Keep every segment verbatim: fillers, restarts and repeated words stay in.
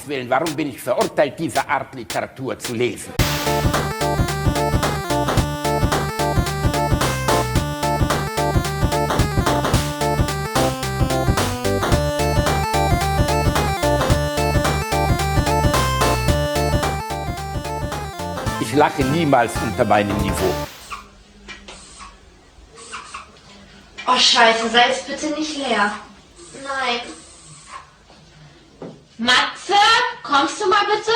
Willen, warum bin ich verurteilt, diese Art Literatur zu lesen? Ich lache niemals unter meinem Niveau. Oh Scheiße, sei es bitte nicht leer. Nein. Matze, kommst du mal bitte?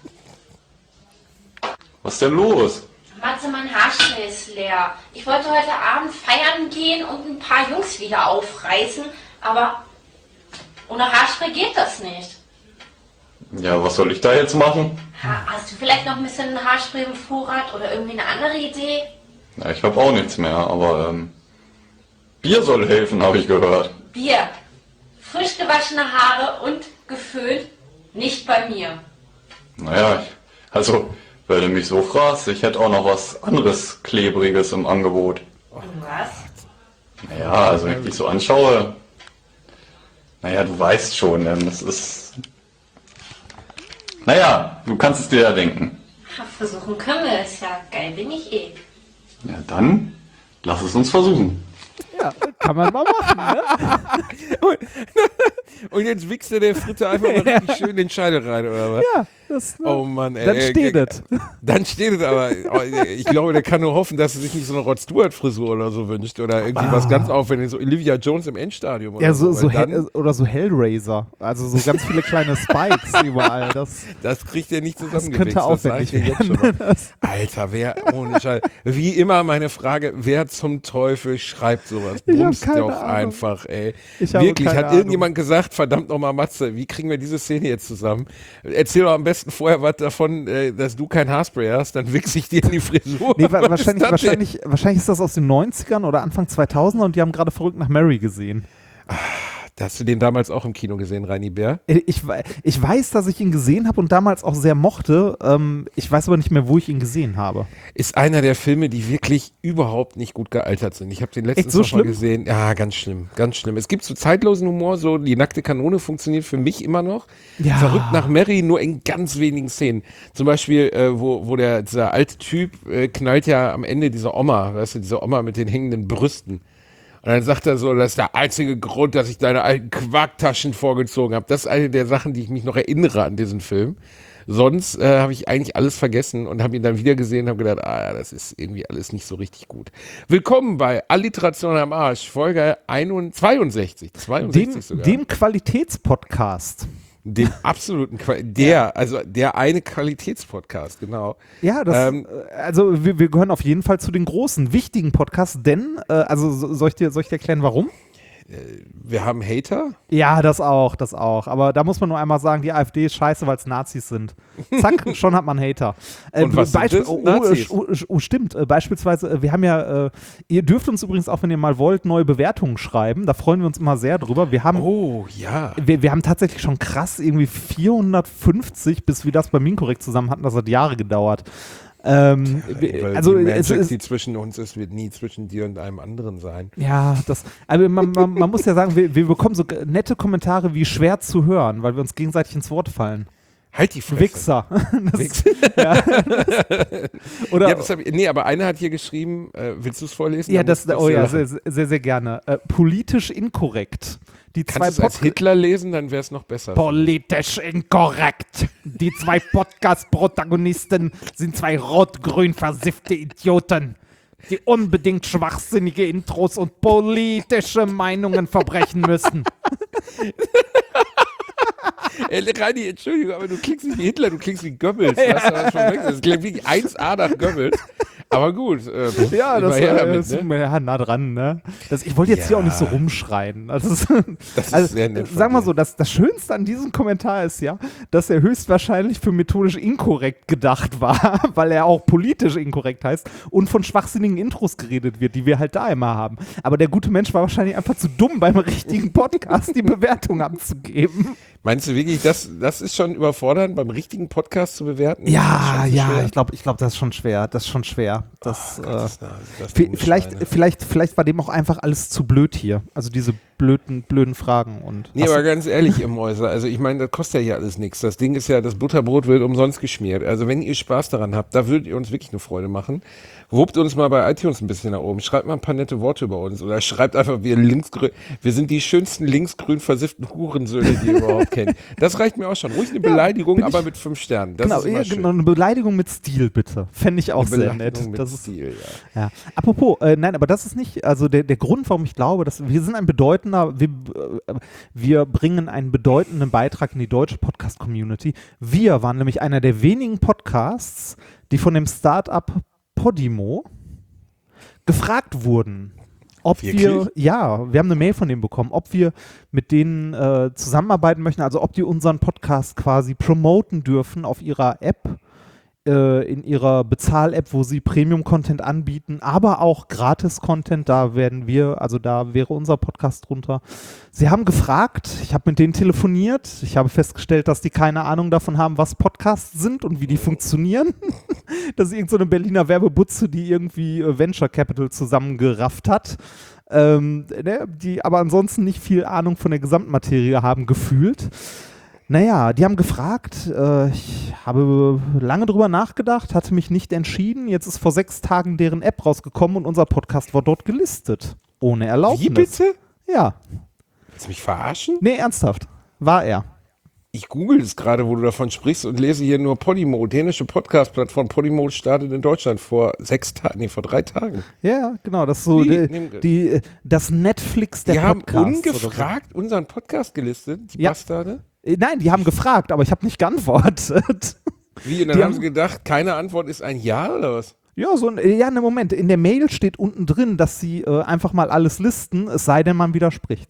Was ist denn los? Matze, mein Haarspray ist leer. Ich wollte heute Abend feiern gehen und ein paar Jungs wieder aufreißen, aber ohne Haarspray geht das nicht. Ja, was soll ich da jetzt machen? Ha, hast du vielleicht noch ein bisschen Haarspray im Vorrat oder irgendwie eine andere Idee? Ja, ich habe auch nichts mehr, aber ähm, Bier soll helfen, habe ich gehört. Bier. Frisch gewaschene Haare und geföhnt, nicht bei mir. Naja, ich, also, wenn du mich so fragst, ich hätte auch noch was anderes Klebriges im Angebot. Was? Naja, also wenn ich dich so anschaue, naja, du weißt schon, ähm, das ist... Naja, du kannst es dir ja denken. Ha, versuchen können wir es ja. Geil bin ich eh. Ja, dann lass es uns versuchen. Ja, kann man mal machen, ne? und, und jetzt wichst der Fritte einfach mal richtig schön den Scheitel rein, oder was? Ja, das, ne? Oh Mann, ey. Dann steht es. Dann steht es aber. Ich glaube, der kann nur hoffen, dass er sich nicht so eine Rod Stewart-Frisur oder so wünscht. Oder irgendwie ah. was ganz Aufwendiges. So Olivia Jones im Endstadium. Oder ja, so, so, so Hell, oder so Hellraiser. Also so ganz viele kleine Spikes überall. Das, das kriegt er nicht zusammengewichst. Das könnte aufwendig werden. Alter, wer, ohne Scheiß. Wie immer meine Frage, wer zum Teufel schreibt sowas? Bumst doch Ahnung. einfach, ey. Ich Wirklich, hat Ahnung. irgendjemand gesagt, verdammt nochmal Matze, wie kriegen wir diese Szene jetzt zusammen? Erzähl doch am besten vorher was davon, äh, dass du kein Haarspray hast, dann wichse ich dir in die Frisur. Nee, wa wahrscheinlich, ist wahrscheinlich, wahrscheinlich ist das aus den neunzigern oder Anfang zweitausender und die haben gerade Verrückt nach Mary gesehen. Hast du den damals auch im Kino gesehen, Reini Bär? Ich, ich weiß, dass ich ihn gesehen habe und damals auch sehr mochte. Ähm, ich weiß aber nicht mehr, wo ich ihn gesehen habe. Ist einer der Filme, die wirklich überhaupt nicht gut gealtert sind. Ich habe den letztens so noch mal gesehen. Ja, ganz schlimm, ganz schlimm. Es gibt so zeitlosen Humor, so die nackte Kanone funktioniert für mich immer noch. Ja. Verrückt nach Mary nur in ganz wenigen Szenen. Zum Beispiel, äh, wo, wo der, dieser alte Typ äh, knallt ja am Ende diese Oma, weißt du, diese Oma mit den hängenden Brüsten. Und dann sagt er so, das ist der einzige Grund, dass ich deine alten Quarktaschen vorgezogen habe. Das ist eine der Sachen, die ich mich noch erinnere an diesen Film. Sonst äh, habe ich eigentlich alles vergessen und habe ihn dann wieder gesehen und habe gedacht, ah, das ist irgendwie alles nicht so richtig gut. Willkommen bei Alliteration am Arsch, Folge zweiundsechzig. zweiundsechzig dem, sogar. Dem Qualitätspodcast. Dem absoluten, Qual der, ja. also der eine Qualitätspodcast, genau. Ja, das, ähm, also wir, wir gehören auf jeden Fall zu den großen, wichtigen Podcasts, denn, äh, also soll ich dir, soll ich dir erklären, warum? Wir haben Hater? Ja, das auch, das auch. Aber da muss man nur einmal sagen, die AfD ist scheiße, weil es Nazis sind. Zack, schon hat man Hater. Äh, Und was sind das? Oh, Nazis? Oh, oh, oh, stimmt. Äh, beispielsweise, äh, wir haben ja, äh, ihr dürft uns übrigens auch, wenn ihr mal wollt, neue Bewertungen schreiben. Da freuen wir uns immer sehr drüber. Wir haben, oh, ja. Wir, wir haben tatsächlich schon krass irgendwie vierhundertfünfzig, bis wir das bei Minkorrekt zusammen hatten. Das hat Jahre gedauert. Ähm, Weil also die es Magic, ist, die zwischen uns ist, wird nie zwischen dir und einem anderen sein. Ja, das, also man, man, man muss ja sagen, wir, wir bekommen so nette Kommentare wie schwer zu hören, weil wir uns gegenseitig ins Wort fallen. Halt die Fresse. Wichser. Das, Wichser. Ja, das, oder, ja, das hab ich, nee, aber einer hat hier geschrieben, äh, willst du es vorlesen? Ja, das, das oh ja, sehr, sehr, sehr gerne. Äh, politisch inkorrekt. Die Kannst zwei du es als Hitler lesen, dann wäre es noch besser. Politisch inkorrekt. Die zwei Podcast-Protagonisten sind zwei rot-grün versiffte Idioten, die unbedingt schwachsinnige Intros und politische Meinungen verbrechen müssen. Ey, Reini, Entschuldigung, aber du klingst nicht wie Hitler, du klingst wie Goebbels. Ja. Hast du das schon weg? Das klingt wie eins A nach Goebbels. Aber gut. Äh, ja, das her äh, damit, ist ne? ja, nah dran. Ne? Das, ich wollte jetzt ja. hier auch nicht so rumschreien. Das ist, das ist also, sehr nett. Sag mal so, das, das Schönste an diesem Kommentar ist ja, dass er höchstwahrscheinlich für methodisch inkorrekt gedacht war, weil er auch politisch inkorrekt heißt und von schwachsinnigen Intros geredet wird, die wir halt da immer haben. Aber der gute Mensch war wahrscheinlich einfach zu dumm, beim richtigen Podcast die Bewertung abzugeben. Meinst du wirklich, das, das ist schon überfordernd, beim richtigen Podcast zu bewerten? Ja, so ja, schwer? ich glaube, ich glaub, das ist schon schwer. Das ist schon schwer. Das, oh, äh, Gott, das, das vielleicht, vielleicht, vielleicht war dem auch einfach alles zu blöd hier. Also diese blöden, blöden Fragen. Und Nee, aber ganz ehrlich, ihr Mäuse, also ich meine, das kostet ja hier alles nichts. Das Ding ist ja, das Butterbrot wird umsonst geschmiert. Also wenn ihr Spaß daran habt, da würdet ihr uns wirklich eine Freude machen. Wuppt uns mal bei iTunes ein bisschen nach oben. Schreibt mal ein paar nette Worte über uns. Oder schreibt einfach, wir linksgrün, wir sind die schönsten linksgrün versifften Hurensöhne, die ihr überhaupt kennt. Das reicht mir auch schon. Ruhig eine Beleidigung, aber mit fünf Sternen. Das genau, ist immer ja, schön. genau, eine Beleidigung mit Stil, bitte. Fände ich auch Eine sehr Beleidigung nett. mit Das ist, Stil, ja. ja. Apropos, äh, nein, aber das ist nicht, also der, der Grund, warum ich glaube, dass wir sind ein bedeutender, wir, äh, wir bringen einen bedeutenden Beitrag in die deutsche Podcast-Community. Wir waren nämlich einer der wenigen Podcasts, die von dem Start-up Podimo gefragt wurden, ob Wirklich? wir, ja, wir haben eine Mail von denen bekommen, ob wir mit denen äh, zusammenarbeiten möchten, also ob die unseren Podcast quasi promoten dürfen auf ihrer App, äh, in ihrer Bezahl-App, wo sie Premium-Content anbieten, aber auch Gratis-Content, da werden wir, also da wäre unser Podcast drunter. Sie haben gefragt, ich habe mit denen telefoniert, ich habe festgestellt, dass die keine Ahnung davon haben, was Podcasts sind und wie die funktionieren. Das ist irgend so eine Berliner Werbebutze, die irgendwie äh, Venture Capital zusammengerafft hat, ähm, ne, die aber ansonsten nicht viel Ahnung von der Gesamtmaterie haben gefühlt. Naja, die haben gefragt, äh, ich habe lange drüber nachgedacht, hatte mich nicht entschieden. Jetzt ist vor sechs Tagen deren App rausgekommen und unser Podcast war dort gelistet. Ohne Erlaubnis. Wie bitte? Ja. Willst du mich verarschen? Nee, ernsthaft. War er. Ich google es gerade, wo du davon sprichst und lese hier nur Podimo, dänische Podcast-Plattform. Podimo startet in Deutschland vor sechs Tagen, nee, vor drei Tagen. Ja, genau, das ist so Wie? die, Nehm- die, das Netflix der Die haben Podcasts. oder ungefragt unseren Podcast gelistet, die Ja. Bastarde. So. Nein, die haben gefragt, aber ich habe nicht geantwortet. Wie, und dann Die haben haben- sie gedacht, keine Antwort ist ein Ja oder was? Ja, so ein, ja, ne Moment. In der Mail steht unten drin, dass sie äh, einfach mal alles listen, es sei denn, man widerspricht.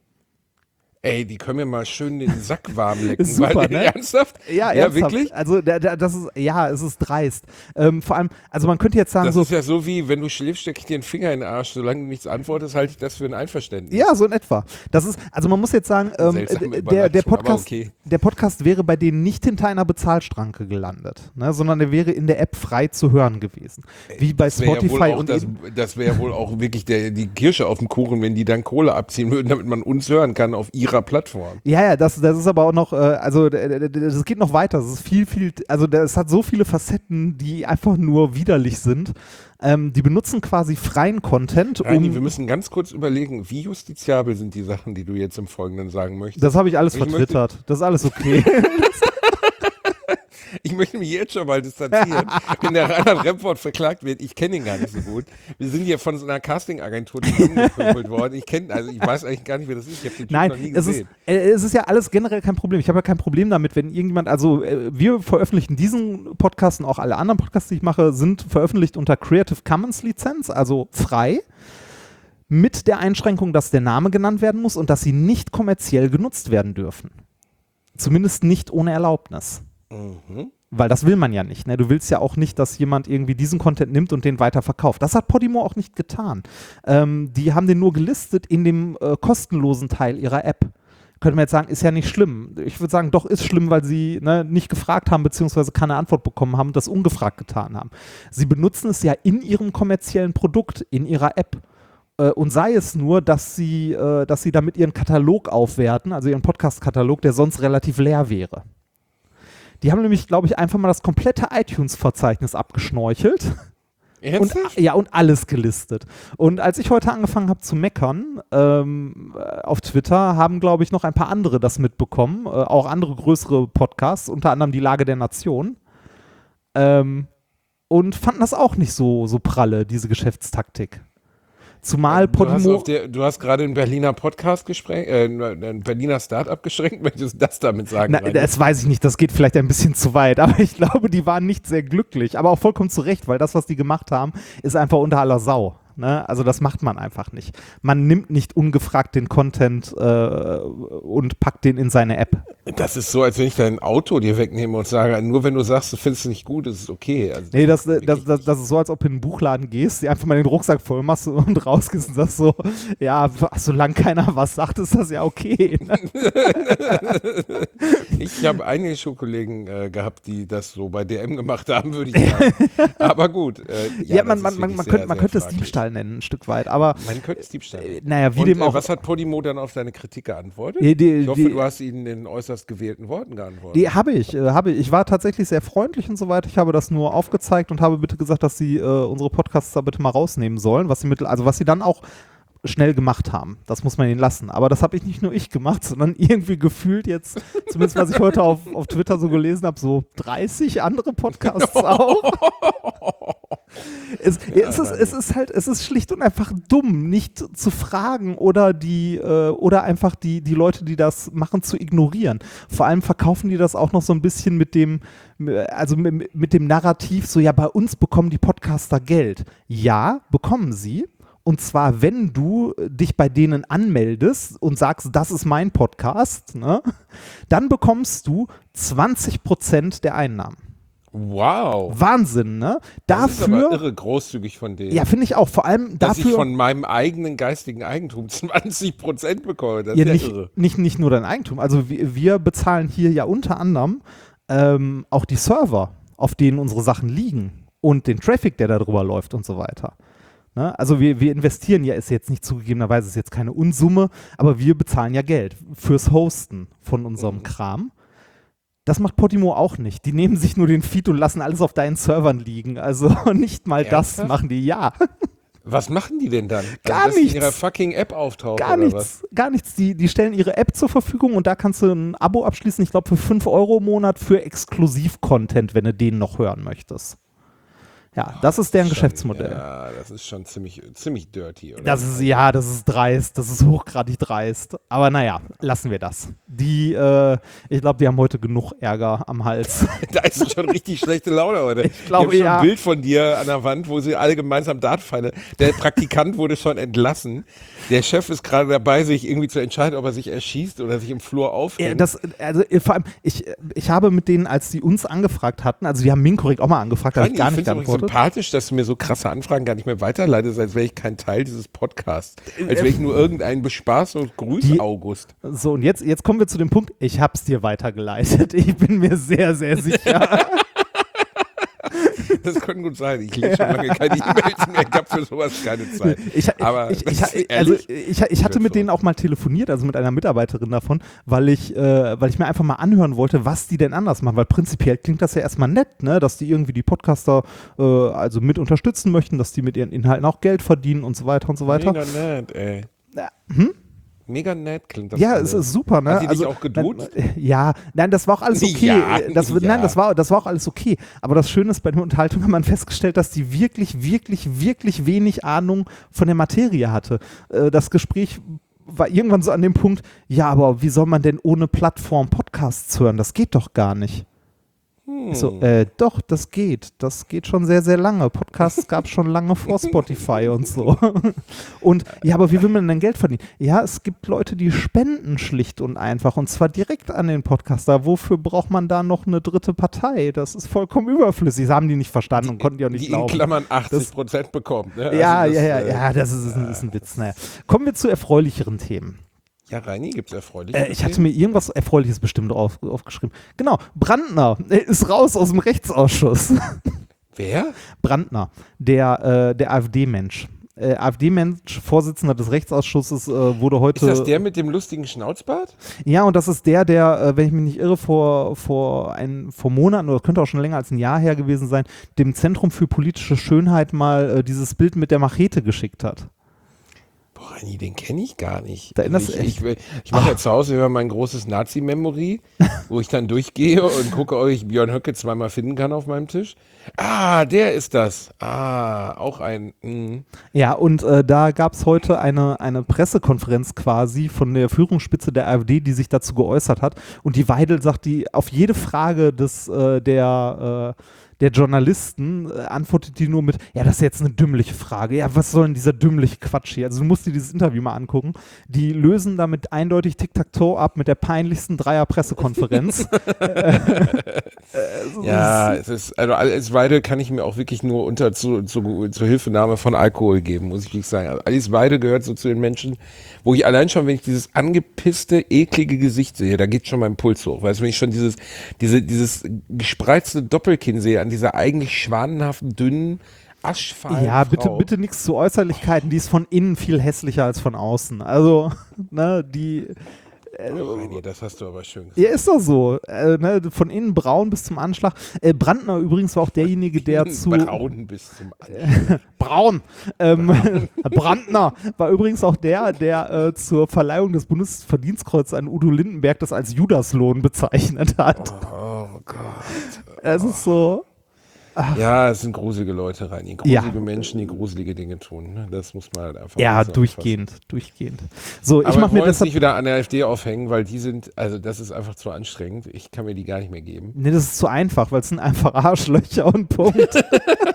Ey, die können mir mal schön den Sack warm lecken. Ist super, weil, ne? Ernsthaft? Ja, ja ernsthaft. wirklich? Also, da, da, das ist, ja, es ist dreist. Ähm, vor allem, also man könnte jetzt sagen, Das so, ist ja so wie, wenn du schläfst, stecke ich dir einen Finger in den Arsch. Solange du nichts antwortest, halte ich das für ein Einverständnis. ja, so in etwa. Das ist, also man muss jetzt sagen, ähm, Seltsame äh, der, der, Überleitung, aber Podcast, okay. der Podcast wäre bei denen nicht hinter einer Bezahlstranke gelandet, ne, sondern der wäre in der App frei zu hören gewesen. Wie bei Das wäre ja wohl Spotify auch und das, eben, das wäre ja wohl auch wirklich der, die Kirsche auf dem Kuchen, wenn die dann Kohle abziehen würden, damit man uns hören kann auf ihrer Plattform. ja, ja, das, das ist aber auch noch, äh, also d- d- d- das geht noch weiter. Das ist viel, viel, also es hat so viele Facetten, die einfach nur widerlich sind. Ähm, die benutzen quasi freien Content, Reini, wir um, müssen ganz kurz überlegen, wie justiziabel sind die Sachen, die du jetzt im Folgenden sagen möchtest. das habe ich alles Ich möchte- vertwittert. Das ist alles okay. Ich möchte mich jetzt schon mal distanzieren. Wenn der Reinhard Remford verklagt wird, ich kenne ihn gar nicht so gut. Wir sind hier von so einer Casting-Agentur zusammengekrüppelt worden. Ich kenne, also ich weiß eigentlich gar nicht, wer das ist. Ich habe den Typ Nein, noch nie es ist, gesehen. äh, es ist ja alles generell kein Problem. Ich habe ja kein Problem damit, wenn irgendjemand, also äh, wir veröffentlichen diesen Podcast und auch alle anderen Podcasts, die ich mache, sind veröffentlicht unter Creative Commons Lizenz, also frei, mit der Einschränkung, dass der Name genannt werden muss und dass sie nicht kommerziell genutzt werden dürfen. Zumindest nicht ohne Erlaubnis. Mhm. Weil das will man ja nicht. Ne? Du willst ja auch nicht, dass jemand irgendwie diesen Content nimmt und den weiter verkauft. Das hat Podimo auch nicht getan. Ähm, die haben den nur gelistet in dem äh, kostenlosen Teil ihrer App. Könnte man jetzt sagen, ist ja nicht schlimm. Ich würde sagen, doch ist schlimm, weil sie ne, nicht gefragt haben, beziehungsweise keine Antwort bekommen haben und das ungefragt getan haben. Sie benutzen es ja in ihrem kommerziellen Produkt, in ihrer App. Äh, und sei es nur, dass sie, äh, dass sie damit ihren Katalog aufwerten, also ihren Podcast-Katalog, der sonst relativ leer wäre. Die haben nämlich, glaube ich, einfach mal das komplette iTunes-Verzeichnis abgeschnorchelt. Und, Ernsthaft? ja, und alles gelistet. Und als ich heute angefangen habe zu meckern ähm, auf Twitter, haben, glaube ich, noch ein paar andere das mitbekommen. Äh, auch andere größere Podcasts, unter anderem die Lage der Nation. Ähm, und fanden das auch nicht so, so pralle, diese Geschäftstaktik. Zumal Du hast, Podimo... auf der, du hast gerade ein Berliner Podcast gesprengt, äh, ein Berliner Start-up geschränkt. Möchtest du das damit sagen? Na, Reini? das weiß ich nicht, das geht vielleicht ein bisschen zu weit, aber ich glaube, die waren nicht sehr glücklich. Aber auch vollkommen zu Recht, weil das, was die gemacht haben, ist einfach unter aller Sau. Ne? Also das macht man einfach nicht. Man nimmt nicht ungefragt den Content äh, und packt den in seine App. Das ist so, als wenn ich dein Auto dir wegnehme und sage, nur wenn du sagst, du findest es nicht gut, ist es okay. Also, Nee, das, das, das, das ist so, als ob du in den Buchladen gehst, dir einfach mal den Rucksack voll machst und rausgehst und sagst so, ja, solange keiner was sagt, ist das ja okay. Ne? Ich habe einige Schulkollegen äh, gehabt, die das so bei D M gemacht haben, würde ich sagen. Aber gut. Äh, Ja, ja, man, das man, ist man, wirklich man sehr, könnte, man sehr könnte es fraglich. Diebstahl nennen, ein Stück weit, aber Man könnte es Diebstahl äh, nennen. naja, wie Und, dem äh, auch. was hat Podimo dann auf deine Kritik geantwortet? Die- die- ich hoffe, die- du hast ihnen in äußerst gewählten Worten geantwortet. Die habe ich, äh, habe ich. Ich war tatsächlich sehr freundlich und so weiter. Ich habe das nur aufgezeigt und habe bitte gesagt, dass sie äh, unsere Podcasts da bitte mal rausnehmen sollen, was sie mit, also was sie dann auch schnell gemacht haben. Das muss man ihnen lassen. Aber das habe ich nicht nur ich gemacht, sondern irgendwie gefühlt jetzt, zumindest was ich heute auf, auf Twitter so gelesen habe, so dreißig andere Podcasts auch. Es, es, ist, es ist halt, es ist schlicht und einfach dumm, nicht zu fragen oder die, äh, oder einfach die, die Leute, die das machen, zu ignorieren. Vor allem verkaufen die das auch noch so ein bisschen mit dem, also mit, mit dem Narrativ, so ja, bei uns bekommen die Podcaster Geld. Ja, bekommen sie. Und zwar, wenn du dich bei denen anmeldest und sagst, das ist mein Podcast, ne, dann bekommst du zwanzig Prozent der Einnahmen. Wow. Wahnsinn, ne? Das ist Dafür, aber irre großzügig von denen. ja, finde ich auch, vor allem dass ich dafür, von meinem eigenen geistigen Eigentum zwanzig Prozent bekomme. Das ja, ist ja nicht, irre. nicht, nicht nur dein Eigentum, also wir, wir bezahlen hier ja unter anderem ähm, auch die Server, auf denen unsere Sachen liegen und den Traffic, der da drüber läuft und so weiter. Ne? Also wir, wir investieren ja, ist jetzt nicht zugegebenerweise, ist jetzt keine Unsumme, aber wir bezahlen ja Geld fürs Hosten von unserem Mhm. Kram. Das macht Podimo auch nicht. Die nehmen sich nur den Feed und lassen alles auf deinen Servern liegen. Also nicht mal das Ernsthaft? machen die, ja. Was machen die denn dann? Gar dass die nichts. in ihrer fucking App auftauchen Gar oder was? nichts, gar nichts. Die, die stellen ihre App zur Verfügung und da kannst du ein Abo abschließen, ich glaube für fünf Euro im Monat für Exklusiv-Content, wenn du den noch hören möchtest. Ja, das ist deren Schon, Geschäftsmodell. Ja, das ist schon ziemlich, ziemlich dirty, oder? Das ist, ja, das ist dreist, das ist hochgradig dreist. Aber naja, lassen wir das. Die, äh, ich glaube, die haben heute genug Ärger am Hals. Da ist schon richtig schlechte Laune heute. Ich glaube, Die haben schon ja. ein Bild von dir an der Wand, wo sie alle gemeinsam Dart feiern. Der Praktikant wurde schon entlassen. Der Chef ist gerade dabei, sich irgendwie zu entscheiden, ob er sich erschießt oder sich im Flur Ja, aufhängt. das, also äh, vor allem, ich, ich habe mit denen, als die uns angefragt hatten, also die haben Min korrekt auch mal angefragt, da habe ich gar ich nicht finde es geantwortet. sympathisch, dass du mir so krasse Anfragen gar nicht mehr weiterleitest, als wäre ich kein Teil dieses Podcasts. Als wäre ich nur irgendein Bespaß und Grüß Die- August. So, und jetzt, jetzt kommen wir zu dem Punkt, ich habe es dir weitergeleitet. Ich bin mir sehr, sehr sicher. Das könnte gut sein. Ich lese schon lange keine E-Mails mehr. Ich habe für sowas keine Zeit. Ich, Aber ich, ich, das ist ich, also ehrlich, ich, ich hatte mit denen auch mal telefoniert, also mit einer Mitarbeiterin davon, weil ich, äh, weil ich mir einfach mal anhören wollte, was die denn anders machen, weil prinzipiell klingt das ja erstmal nett, ne, dass die irgendwie die Podcaster äh, also mit unterstützen möchten, dass die mit ihren Inhalten auch Geld verdienen und so weiter und so weiter. mega nett, ey. Ja, hm? Mega nett klingt das. Ja, alles. es ist super, ne? Hat die dich also, auch geduzt? Nein, ja, nein, das war auch alles okay. Ja, das, ja. Nein, das war, das war auch alles okay. Aber das Schöne ist, bei der Unterhaltung hat man festgestellt, dass die wirklich, wirklich, wirklich wenig Ahnung von der Materie hatte. Äh, Das Gespräch war irgendwann so an dem Punkt, ja, aber wie soll man denn ohne Plattform Podcasts hören? Das geht doch gar nicht. Hm. So, äh, doch, das geht. Das geht schon sehr, sehr lange. Podcasts gab es schon lange vor Spotify und so. Und ja, aber wie will man denn Geld verdienen? Ja, es gibt Leute, die spenden schlicht und einfach und zwar direkt an den Podcaster. Wofür braucht man da noch eine dritte Partei? Das ist vollkommen überflüssig. Das haben die nicht verstanden und konnten die auch nicht Die in glauben. Klammern achtzig Prozent bekommen. Ne? Ja, Also das, ja, ja, äh, ja, das ist, ist, ein, ist ein Witz. Naja. Kommen wir zu erfreulicheren Themen. Ja, Reini, gibt es erfreulich. Äh, ich hatte mir irgendwas Erfreuliches bestimmt auf, aufgeschrieben. Genau, Brandner äh, ist raus aus dem Rechtsausschuss. Wer? Brandner, der, äh, der AfD-Mensch. Äh, AfD-Mensch, Vorsitzender des Rechtsausschusses, äh, wurde heute. Ist das der mit dem lustigen Schnauzbart? Ja, und das ist der, der, äh, wenn ich mich nicht irre, vor, vor, ein, vor Monaten oder könnte auch schon länger als ein Jahr her gewesen sein, dem Zentrum für politische Schönheit mal äh, dieses Bild mit der Machete geschickt hat. Boah, Reini, den kenne ich gar nicht. Da erinnerst ich du ich, ich, ich mache ja zu Hause immer mein großes Nazi-Memory, wo ich dann durchgehe und gucke, ob ich Björn Höcke zweimal finden kann auf meinem Tisch. Ah, der ist das. Ah, auch ein. Mh. Ja, und äh, da gab es heute eine, eine Pressekonferenz quasi von der Führungsspitze der AfD, die sich dazu geäußert hat. Und die Weidel sagt, die auf jede Frage des, äh, der, äh, der Journalisten äh, antwortet die nur mit, ja, das ist jetzt eine dümmliche Frage. Ja, was soll denn dieser dümmliche Quatsch hier? Also du musst dir dieses Interview mal angucken. Die lösen damit eindeutig Tic-Tac-Toe ab mit der peinlichsten Dreier-Pressekonferenz. Ja, es ist, also Alice Weidel kann ich mir auch wirklich nur unter zu, zu, zur Hilfenahme von Alkohol geben, muss ich wirklich sagen. Also Alice Weidel gehört so zu den Menschen, wo ich allein schon, wenn ich dieses angepisste, eklige Gesicht sehe, da geht schon mein Puls hoch. Weißt du, wenn ich schon dieses, diese, dieses gespreizte Doppelkinn sehe an dieser eigentlich schwanenhaften, dünnen, aschfahlen Ja, bitte, Frau. bitte nichts zu Äußerlichkeiten. Die ist von innen viel hässlicher als von außen. Also, ne, die. Äh, Oh, Heini, das hast du aber schön gesagt. Ja, ist doch so. Äh, ne, von innen braun bis zum Anschlag. Äh, Brandner übrigens war auch derjenige, der zu. Braun bis zum Anschlag. Braun. Ähm, Brandner war übrigens auch der, der äh, zur Verleihung des Bundesverdienstkreuzes an Udo Lindenberg das als Judaslohn bezeichnet hat. Oh Gott. Es ist so. Ja, es sind gruselige Leute, Reini. Gruselige Ja. Menschen, die gruselige Dinge tun. Ne? Das muss man halt einfach Ja, so durchgehend, durchgehend. So, ich Aber mach wir mir wollen uns deshalb. nicht wieder an der AfD aufhängen, weil die sind, also das ist einfach zu anstrengend. Ich kann mir die gar nicht mehr geben. Nee, das ist zu einfach, weil es sind einfach Arschlöcher und Punkt.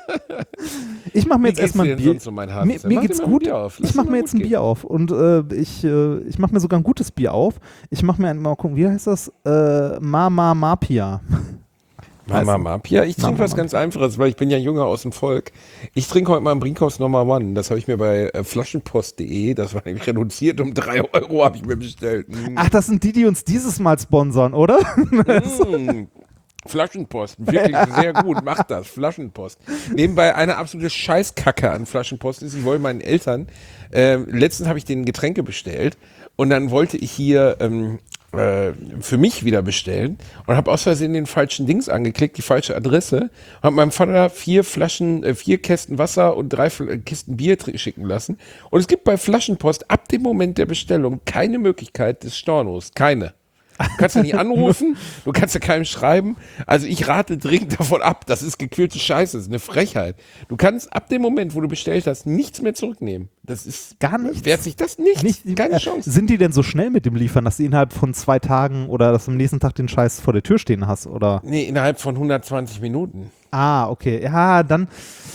Ich mache mir Wie jetzt geht's erstmal dir ein denn Bier. sonst so, mein Hase? Mir, Mach mir dir geht's mal ein gut. Bier auf. Lass Ich mache dir mir mal jetzt gut ein Bier auf und äh, ich, äh, ich mache mir sogar ein gutes Bier auf. Ich mache mir ein, mal gucken, wie heißt das? Äh, Mama Mapia. Mama Mapia. Ich trinke Mama was ganz Einfaches, weil ich bin ja Jünger aus dem Volk. Ich trinke heute mal ein Brinkhaus Nummer One. Das habe ich mir bei äh, flaschenpost punkt de, das war nämlich reduziert um drei Euro, habe ich mir bestellt. Mm. Ach, das sind die, die uns dieses Mal sponsern, oder? Mm. Flaschenpost, wirklich sehr gut, macht das, Flaschenpost. Nebenbei eine absolute Scheißkacke an Flaschenpost ist, ich wollte meinen Eltern, äh, letztens habe ich denen Getränke bestellt und dann wollte ich hier ähm, äh, für mich wieder bestellen und habe aus Versehen den falschen Dings angeklickt, die falsche Adresse und habe meinem Vater vier Flaschen, äh, vier Kästen Wasser und drei Fl- Kisten Bier tr- schicken lassen und es gibt bei Flaschenpost ab dem Moment der Bestellung keine Möglichkeit des Stornos, keine. Du kannst ja nicht anrufen, du kannst ja keinem schreiben. Also ich rate dringend davon ab, das ist gequälte Scheiße, das ist eine Frechheit. Du kannst ab dem Moment, wo du bestellt hast, nichts mehr zurücknehmen. Das ist Gar nichts? Wehrt sich das nicht? Nicht, Keine äh, Chance. Sind die denn so schnell mit dem Liefern, dass du innerhalb von zwei Tagen oder dass du am nächsten Tag den Scheiß vor der Tür stehen hast? Oder? Nee, innerhalb von hundertzwanzig Minuten. Ah, okay. Ja, dann.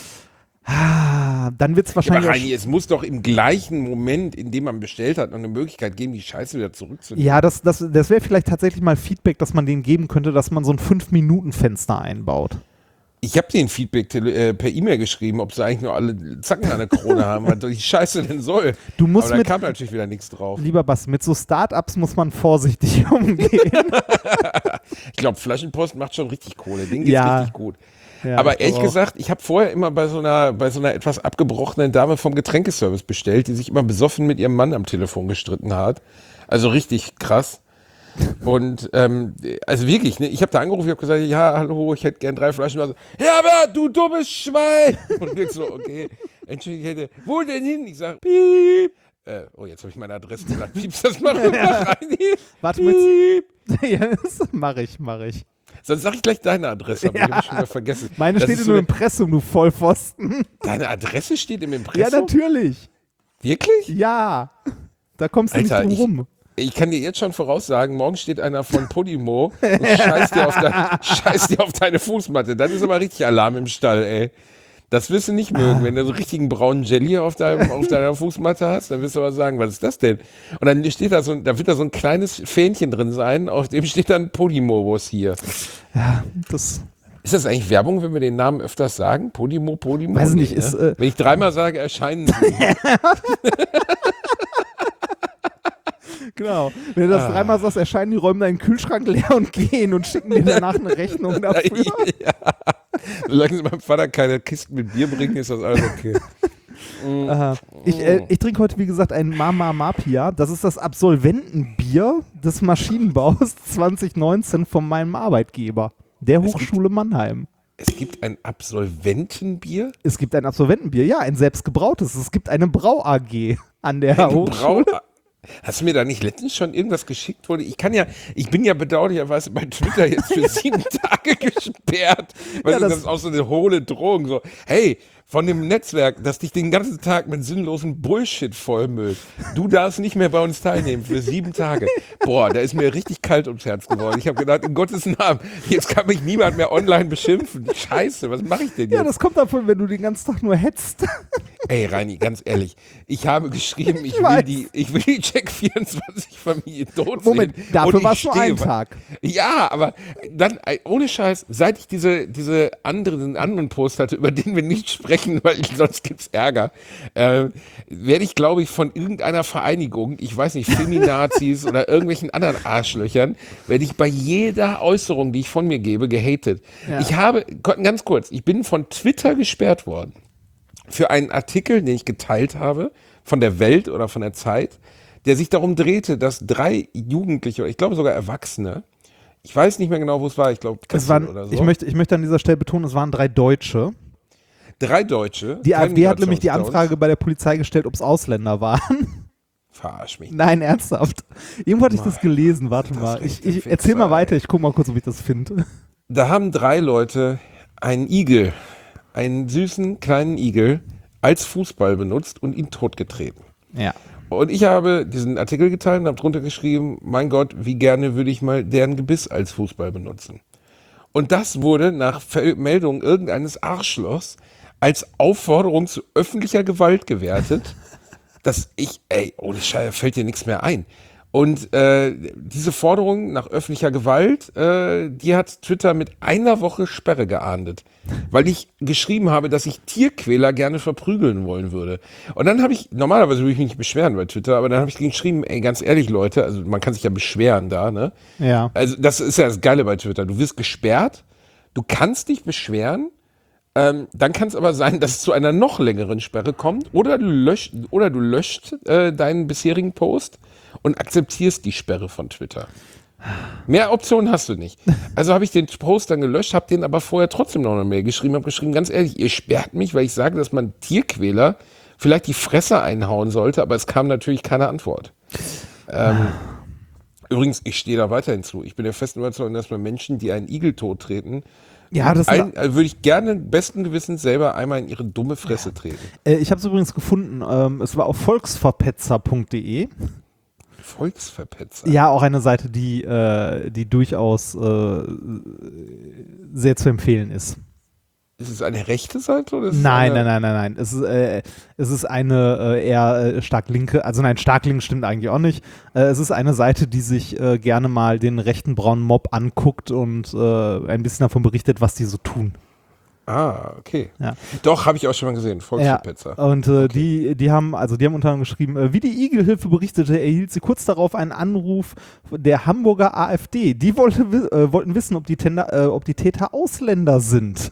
Ah, dann wird es Aber wahrscheinlich. auch Reini, es muss doch im gleichen Moment, in dem man bestellt hat, noch eine Möglichkeit geben, die Scheiße wieder zurückzunehmen. Ja, das, das, das wäre vielleicht tatsächlich mal Feedback, dass man denen geben könnte, dass man so ein fünf Minuten Fenster einbaut. Ich habe den Feedback tele- äh, per E-Mail geschrieben, ob sie eigentlich nur alle Zacken an der Krone haben, was die Scheiße denn soll. Du musst Aber da mit- kam natürlich wieder nichts drauf. Lieber Basti, mit so Startups muss man vorsichtig umgehen. Ich glaube, Flaschenpost macht schon richtig Kohle. Ding geht's Ja. richtig gut. Ja, Aber ich ehrlich glaub auch. gesagt, ich habe vorher immer bei so einer bei so einer etwas abgebrochenen Dame vom Getränkeservice bestellt, die sich immer besoffen mit ihrem Mann am Telefon gestritten hat. Also richtig krass. Und ähm, also wirklich, ne, ich habe da angerufen, ich habe gesagt, ja, hallo, ich hätte gern drei Flaschen Wasser. Herbert, du dummes Schwein! Und ich so, okay, entschuldige, ich hätte, wo denn hin? Ich sag, piep. Äh, oh, jetzt habe ich meine Adresse gesagt. Piepst das mal rüber rein. Warte mal. Piep. Ja, das mach ich, mach ich. Sonst sag ich gleich deine Adresse, aber Ja. die habe ich schon wieder vergessen. Meine Das steht ist im so Impressum, du Vollpfosten. Deine Adresse steht im Ja, Impressum? natürlich. Wirklich? Ja. Da kommst du Alter, nicht ich, drum rum. ich kann dir jetzt schon voraussagen, morgen steht einer von Podimo und scheißt dir, auf dein, scheißt dir auf deine Fußmatte. Dann ist aber richtig Alarm im Stall, ey. Das wirst du nicht mögen. Wenn du so richtigen braunen Jelly auf, deinem, auf deiner Fußmatte hast, dann wirst du aber sagen, was ist das denn? Und dann steht da so, da wird da so ein kleines Fähnchen drin sein, auf dem steht dann Podimo-Bus hier. Ja, das. Ist das eigentlich Werbung, wenn wir den Namen öfters sagen? Podimo, Podimo? Weiß Nee, nicht, ne? ist, äh, Wenn ich dreimal sage, erscheinen sie. Genau. Wenn du das dreimal sagst, erscheinen die Räume deinen Kühlschrank leer und gehen und schicken dir danach eine Rechnung dafür. Ja. Solange sie meinem Vater keine Kisten mit Bier bringen, ist das alles okay. Aha. Ich, äh, ich trinke heute, wie gesagt, ein Mama Mapia. Das ist das Absolventenbier des Maschinenbaus zwanzig neunzehn von meinem Arbeitgeber, der Hochschule Mannheim. Es gibt ein Absolventenbier? Es gibt ein Absolventenbier, ja, ein selbstgebrautes. Es gibt eine Brau-A G an der Hochschule. Brau Hast du mir da nicht letztens schon irgendwas geschickt wurde? Ich kann ja, ich bin ja bedauerlicherweise bei Twitter jetzt für sieben Tage gesperrt. Weil Ja, das, das- das ist auch so eine hohle Drohung. So, hey, von dem Netzwerk, das dich den ganzen Tag mit sinnlosen Bullshit vollmüllt. Du darfst nicht mehr bei uns teilnehmen für sieben Tage. Boah, da ist mir richtig kalt ums Herz geworden. Ich habe gedacht, in Gottes Namen, jetzt kann mich niemand mehr online beschimpfen. Scheiße, was mache ich denn jetzt? Ja, das kommt davon, wenn du den ganzen Tag nur hetzt. Ey, Reini, ganz ehrlich, ich habe geschrieben, ich, Ich will weiß. die, ich will die Check vierundzwanzig-Familie tot Moment, sehen. dafür Und ich war es nur stehe- ein Tag. Ja, aber dann, ey, ohne Scheiß, seit ich diese, diese anderen, anderen Post hatte, über den wir nicht sprechen, weil sonst gibt's Ärger, äh, werde ich, glaube ich, von irgendeiner Vereinigung, ich weiß nicht, Feminazis oder irgendwelchen anderen Arschlöchern, werde ich bei jeder Äußerung, die ich von mir gebe, gehatet. Ja. Ich habe, ganz kurz, ich bin von Twitter gesperrt worden für einen Artikel, den ich geteilt habe, von der Welt oder von der Zeit, der sich darum drehte, dass drei Jugendliche, oder ich glaube sogar Erwachsene, ich weiß nicht mehr genau, wo es war, ich glaube Es Kassel waren, oder so, ich, möchte, ich möchte an dieser Stelle betonen, es waren drei Deutsche. drei Deutsche. Die kein AfD hat nämlich die Migrationshintergrund. Anfrage bei der Polizei gestellt, ob es Ausländer waren. Verarsch mich. Nein, ernsthaft. Irgendwo hatte ich das Mann, gelesen, warte das mal. recht Ich, ich Wichser, erzähl mal ey. weiter, ich guck mal kurz, ob ich das finde. Da haben drei Leute einen Igel, einen süßen kleinen Igel, als Fußball benutzt und ihn totgetreten. Ja. Und ich habe diesen Artikel geteilt und habe drunter geschrieben, mein Gott, wie gerne würde ich mal deren Gebiss als Fußball benutzen. Und das wurde nach Ver- Meldung irgendeines Arschlochs als Aufforderung zu öffentlicher Gewalt gewertet, dass ich, ey, ohne Scheiße, fällt dir nichts mehr ein. Und äh, diese Forderung nach öffentlicher Gewalt, äh, die hat Twitter mit einer Woche Sperre geahndet, weil ich geschrieben habe, dass ich Tierquäler gerne verprügeln wollen würde. Und dann habe ich, normalerweise würde ich mich nicht beschweren bei Twitter, aber dann habe ich geschrieben, ey, ganz ehrlich, Leute, also man kann sich ja beschweren da, ne? Ja. Also das ist ja das Geile bei Twitter. Du wirst gesperrt, du kannst dich beschweren, ähm, dann kann es aber sein, dass es zu einer noch längeren Sperre kommt oder du löscht, oder du löscht äh, deinen bisherigen Post und akzeptierst die Sperre von Twitter. Mehr Optionen hast du nicht. Also habe ich den Post dann gelöscht, habe den aber vorher trotzdem noch eine Mail geschrieben, habe geschrieben, ganz ehrlich, ihr sperrt mich, weil ich sage, dass man Tierquäler vielleicht die Fresse einhauen sollte, aber es kam natürlich keine Antwort. Ähm, übrigens, ich stehe da weiterhin zu. Ich bin der festen Überzeugung, dass man Menschen, die einen Igel tottreten, Ja, das ein, äh, würde ich gerne besten Gewissens selber einmal in ihre dumme Fresse treten. äh, ich habe es übrigens gefunden. Ähm, es war auf volksverpetzer punkt de. Volksverpetzer. Ja, auch eine Seite, die, äh, die durchaus äh, sehr zu empfehlen ist. Ist es eine rechte Seite? Oder ist es Nein, eine, nein, nein, nein, nein. Es ist, äh, es ist eine äh, eher äh, stark linke, also nein, stark links stimmt eigentlich auch nicht. Äh, es ist eine Seite, die sich äh, gerne mal den rechten braunen Mob anguckt und äh, ein bisschen davon berichtet, was die so tun. Ah, okay. Ja. Doch, habe ich auch schon mal gesehen. Volksverpetzer. Ja, und äh, die, die haben, also die haben unter anderem geschrieben, äh, wie die Igelhilfe berichtete, erhielt sie kurz darauf einen Anruf der Hamburger AfD. Die wollte, wi- äh, wollten wissen, ob die, Tender, äh, ob die Täter Ausländer sind.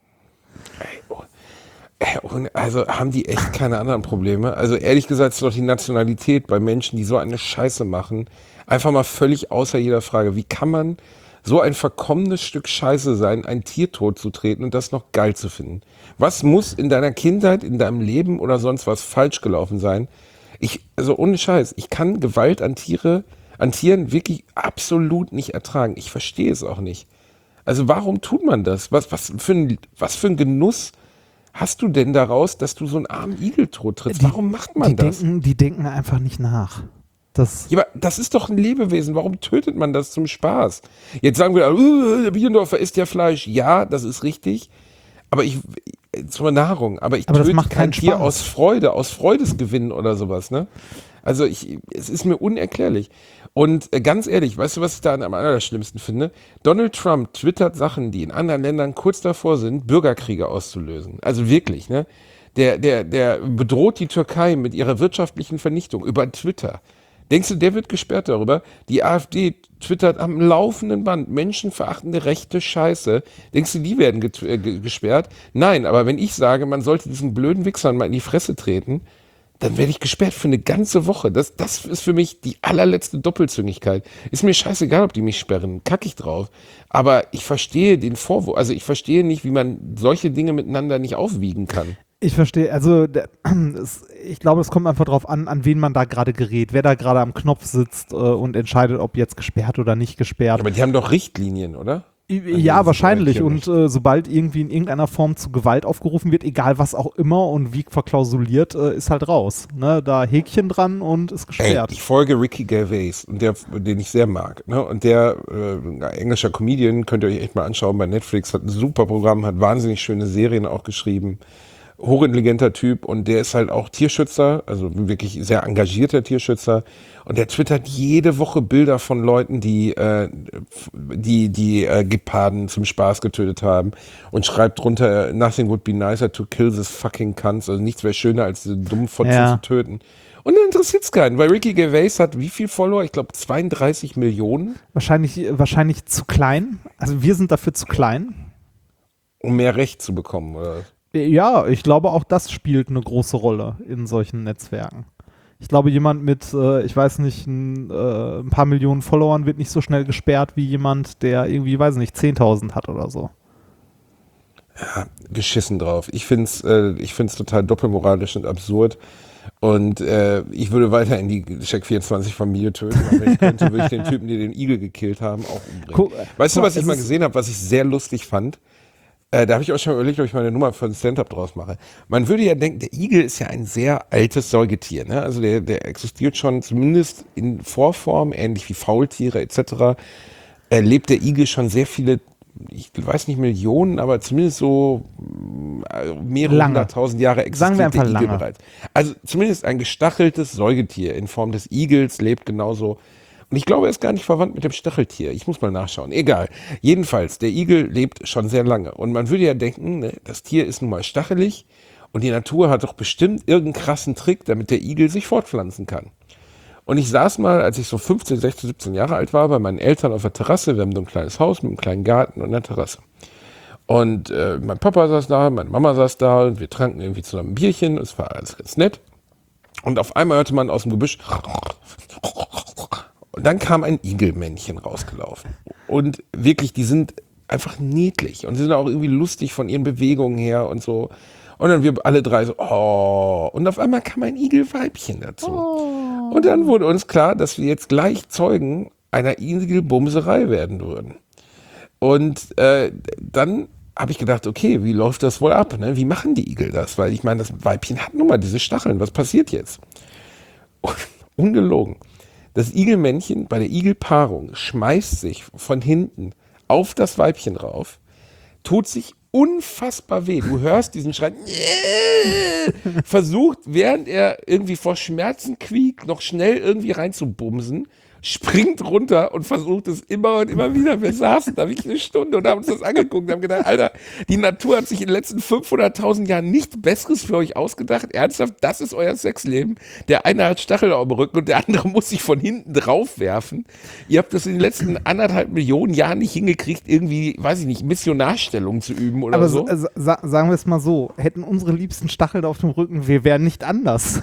Äh, und Also haben die echt keine anderen Probleme? Also ehrlich gesagt ist doch die Nationalität bei Menschen, die so eine Scheiße machen, einfach mal völlig außer jeder Frage. Wie kann man so ein verkommenes Stück Scheiße sein, ein Tier totzutreten und das noch geil zu finden? Was muss in deiner Kindheit, in deinem Leben oder sonst was falsch gelaufen sein? Ich, also ohne Scheiß, ich kann Gewalt an Tiere, an Tieren wirklich absolut nicht ertragen. Ich verstehe es auch nicht. Also warum tut man das? Was, was für ein, was für ein Genuss hast du denn daraus, dass du so einen armen Igel tottrittst? Warum macht man die das? Denken, die denken einfach nicht nach. Das, Ja, aber das ist doch ein Lebewesen. Warum tötet man das zum Spaß? Jetzt sagen wir, uh, der Bielendorfer isst ja Fleisch. Ja, das ist richtig. Aber ich, zur Nahrung. Aber ich Aber das töte macht kein keinen Tier Spaß. aus Freude, aus Freudesgewinn oder sowas, ne? Also ich, es ist mir unerklärlich. Und äh, ganz ehrlich, weißt du, was ich da am allerschlimmsten finde? Donald Trump twittert Sachen, die in anderen Ländern kurz davor sind, Bürgerkriege auszulösen. Also wirklich, ne? Der, der, der bedroht die Türkei mit ihrer wirtschaftlichen Vernichtung über Twitter. Denkst du, der wird gesperrt darüber? Die AfD twittert am laufenden Band menschenverachtende rechte Scheiße. Denkst du, die werden get- äh, ge- gesperrt? Nein, aber wenn ich sage, man sollte diesen blöden Wichsern mal in die Fresse treten, dann werde ich gesperrt für eine ganze Woche. Das, das ist für mich die allerletzte Doppelzüngigkeit. Ist mir scheißegal, ob die mich sperren. Kack ich drauf. Aber ich verstehe den Vorwurf. Also ich verstehe nicht, wie man solche Dinge miteinander nicht aufwiegen kann. Ich verstehe, also der, es, ich glaube, es kommt einfach darauf an, an wen man da gerade gerät, wer da gerade am Knopf sitzt äh, und entscheidet, ob jetzt gesperrt oder nicht gesperrt. Aber die haben doch Richtlinien, oder? Ja, wahrscheinlich. Und nicht. äh, sobald irgendwie in irgendeiner Form zu Gewalt aufgerufen wird, egal was auch immer und wie verklausuliert, äh, ist halt raus. Ne? Da Häkchen dran und ist Ey, gesperrt. ich folge Ricky Gervais, und der, den ich sehr mag. Ne? Und der, äh, englischer Comedian, könnt ihr euch echt mal anschauen bei Netflix, hat ein super Programm, hat wahnsinnig schöne Serien auch geschrieben. Hochintelligenter Typ, und der ist halt auch Tierschützer, also wirklich sehr engagierter Tierschützer, und der twittert jede Woche Bilder von Leuten, die äh, die die äh, Geparden zum Spaß getötet haben, und schreibt drunter, nothing would be nicer to kill this fucking cunts, also nichts wäre schöner als diese dummen Fotzen Ja. zu töten. Und dann interessiert es keinen, weil Ricky Gervais hat wie viel Follower? Ich glaube zweiunddreißig Millionen, Wahrscheinlich, wahrscheinlich zu klein. Also wir sind dafür zu klein. um mehr Recht zu bekommen, oder? Ja, ich glaube, auch das spielt eine große Rolle in solchen Netzwerken. Ich glaube, jemand mit, äh, ich weiß nicht, ein, äh, ein paar Millionen Followern wird nicht so schnell gesperrt wie jemand, der irgendwie, weiß nicht, zehntausend hat oder so. Geschissen drauf. Ich finde es äh, ich find's total doppelmoralisch und absurd. Und äh, ich würde weiter in die Check vierundzwanzig Familie töten. Aber wenn ich könnte, würde ich den Typen, die den Igel gekillt haben, auch umbringen. Guck, weißt du, guck, was ich es mal ist- gesehen habe, was ich sehr lustig fand? Äh, da habe ich auch schon überlegt, ob ich meine Nummer für ein Stand-up draus mache. Man würde ja denken, der Igel ist ja ein sehr altes Säugetier. Ne? Also der, der existiert schon zumindest in Vorform, ähnlich wie Faultiere et cetera. Äh, lebt der Igel schon sehr viele, ich weiß nicht Millionen, aber zumindest so äh, mehrere Lange. hunderttausend Jahre Sagen wir existiert der einfach Igel lange. bereits. Also zumindest ein gestacheltes Säugetier in Form des Igels lebt genauso. Und ich glaube, er ist gar nicht verwandt mit dem Stacheltier. Ich muss mal nachschauen. Egal. Jedenfalls, der Igel lebt schon sehr lange. Und man würde ja denken, ne, das Tier ist nun mal stachelig, und die Natur hat doch bestimmt irgendeinen krassen Trick, damit der Igel sich fortpflanzen kann. Und ich saß mal, als ich so fünfzehn, sechzehn, siebzehn Jahre alt war, bei meinen Eltern auf der Terrasse. Wir haben so ein kleines Haus mit einem kleinen Garten und einer Terrasse. Und äh, mein Papa saß da, meine Mama saß da, und wir tranken irgendwie zusammen ein Bierchen. Es war alles ganz nett. Und auf einmal hörte man aus dem Gebüsch, und dann kam ein Igelmännchen rausgelaufen. Und wirklich, die sind einfach niedlich und sie sind auch irgendwie lustig von ihren Bewegungen her und so. Und dann wir alle drei so, oh. Und auf einmal kam ein Igelweibchen dazu. Oh. Und dann wurde uns klar, dass wir jetzt gleich Zeugen einer Igelbumserei werden würden. Und äh, dann habe ich gedacht, okay, wie läuft das wohl ab? Ne? Wie machen die Igel das? Weil ich meine, das Weibchen hat nun mal diese Stacheln. Was passiert jetzt? Und, ungelogen. Das Igelmännchen bei der Igelpaarung schmeißt sich von hinten auf das Weibchen rauf, tut sich unfassbar weh. Du hörst diesen Schrei, versucht, während er irgendwie vor Schmerzen quiekt, noch schnell irgendwie reinzubumsen, springt runter und versucht es immer und immer wieder. Wir saßen da wirklich eine Stunde und haben uns das angeguckt und haben gedacht, Alter, die Natur hat sich in den letzten fünfhunderttausend Jahren nichts Besseres für euch ausgedacht. Ernsthaft, das ist euer Sexleben. Der eine hat Stachel auf dem Rücken und der andere muss sich von hinten drauf werfen. Ihr habt das in den letzten anderthalb Millionen Jahren nicht hingekriegt, irgendwie, weiß ich nicht, Missionarstellung zu üben oder Aber so. so, äh, sa sagen wir es mal so, hätten unsere liebsten Stachel auf dem Rücken, wir wären nicht anders.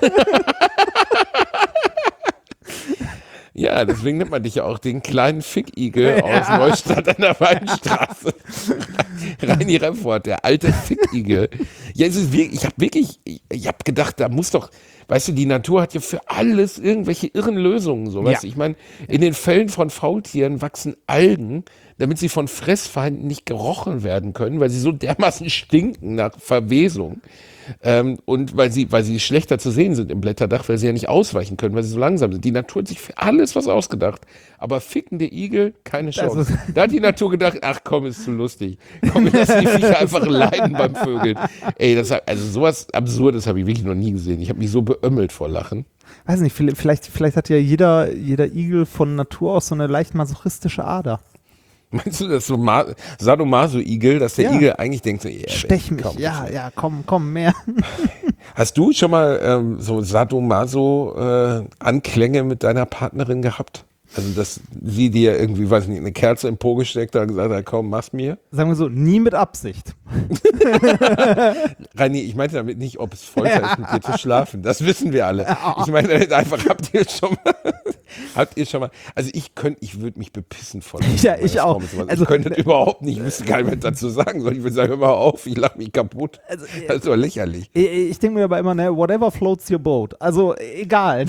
Ja, deswegen nennt man dich ja auch den kleinen Fickigel aus Neustadt an der Weinstraße. Reini Remford, der alte Fickigel. Ja, es ist wirklich, ich habe wirklich, ich, ich habe gedacht, da muss doch, weißt du, die Natur hat ja für alles irgendwelche irren Lösungen. So, weißt du? Ich meine, in den Fällen von Faultieren wachsen Algen, damit sie von Fressfeinden nicht gerochen werden können, weil sie so dermaßen stinken nach Verwesung. Ähm, und weil sie, weil sie schlechter zu sehen sind im Blätterdach, weil sie ja nicht ausweichen können, weil sie so langsam sind. Die Natur hat sich für alles was ausgedacht. Aber fickende Igel, keine Chance. Da hat die Natur gedacht, ach komm, ist zu lustig. Komm, lass die Viecher einfach leiden beim Vögeln. Ey, das, also sowas Absurdes habe ich wirklich noch nie gesehen. Ich habe mich so beömmelt vor Lachen. Weiß nicht, vielleicht, vielleicht hat ja jeder, jeder Igel von Natur aus so eine leicht masochistische Ader. Meinst du, das so Ma Sadomaso-Igel, dass der Ja. Igel eigentlich denkt, so, yeah, Stech mich, komm, ja, ja, komm, komm, mehr. Hast du schon mal ähm, so Sadomaso-Anklänge mit deiner Partnerin gehabt? Also, dass sie dir irgendwie, weiß nicht, eine Kerze im Po gesteckt hat und gesagt hat, komm, mach's mir? Sagen wir so, nie mit Absicht. Rani, ich meinte damit nicht, ob es Folter ist, mit dir zu schlafen. Das wissen wir alle. Ich meine damit einfach, habt ihr schon mal, habt ihr schon mal, also ich könnte, ich würde mich bepissen von. Ja, ich auch. Also, ich könnte das überhaupt nicht, ich wüsste gar nicht, was dazu sagen soll. Ich würde sagen, hör mal auf, ich lache mich kaputt. Also, das ist doch lächerlich. Ich, ich denke mir dabei immer, ne, whatever floats your boat. Also, egal.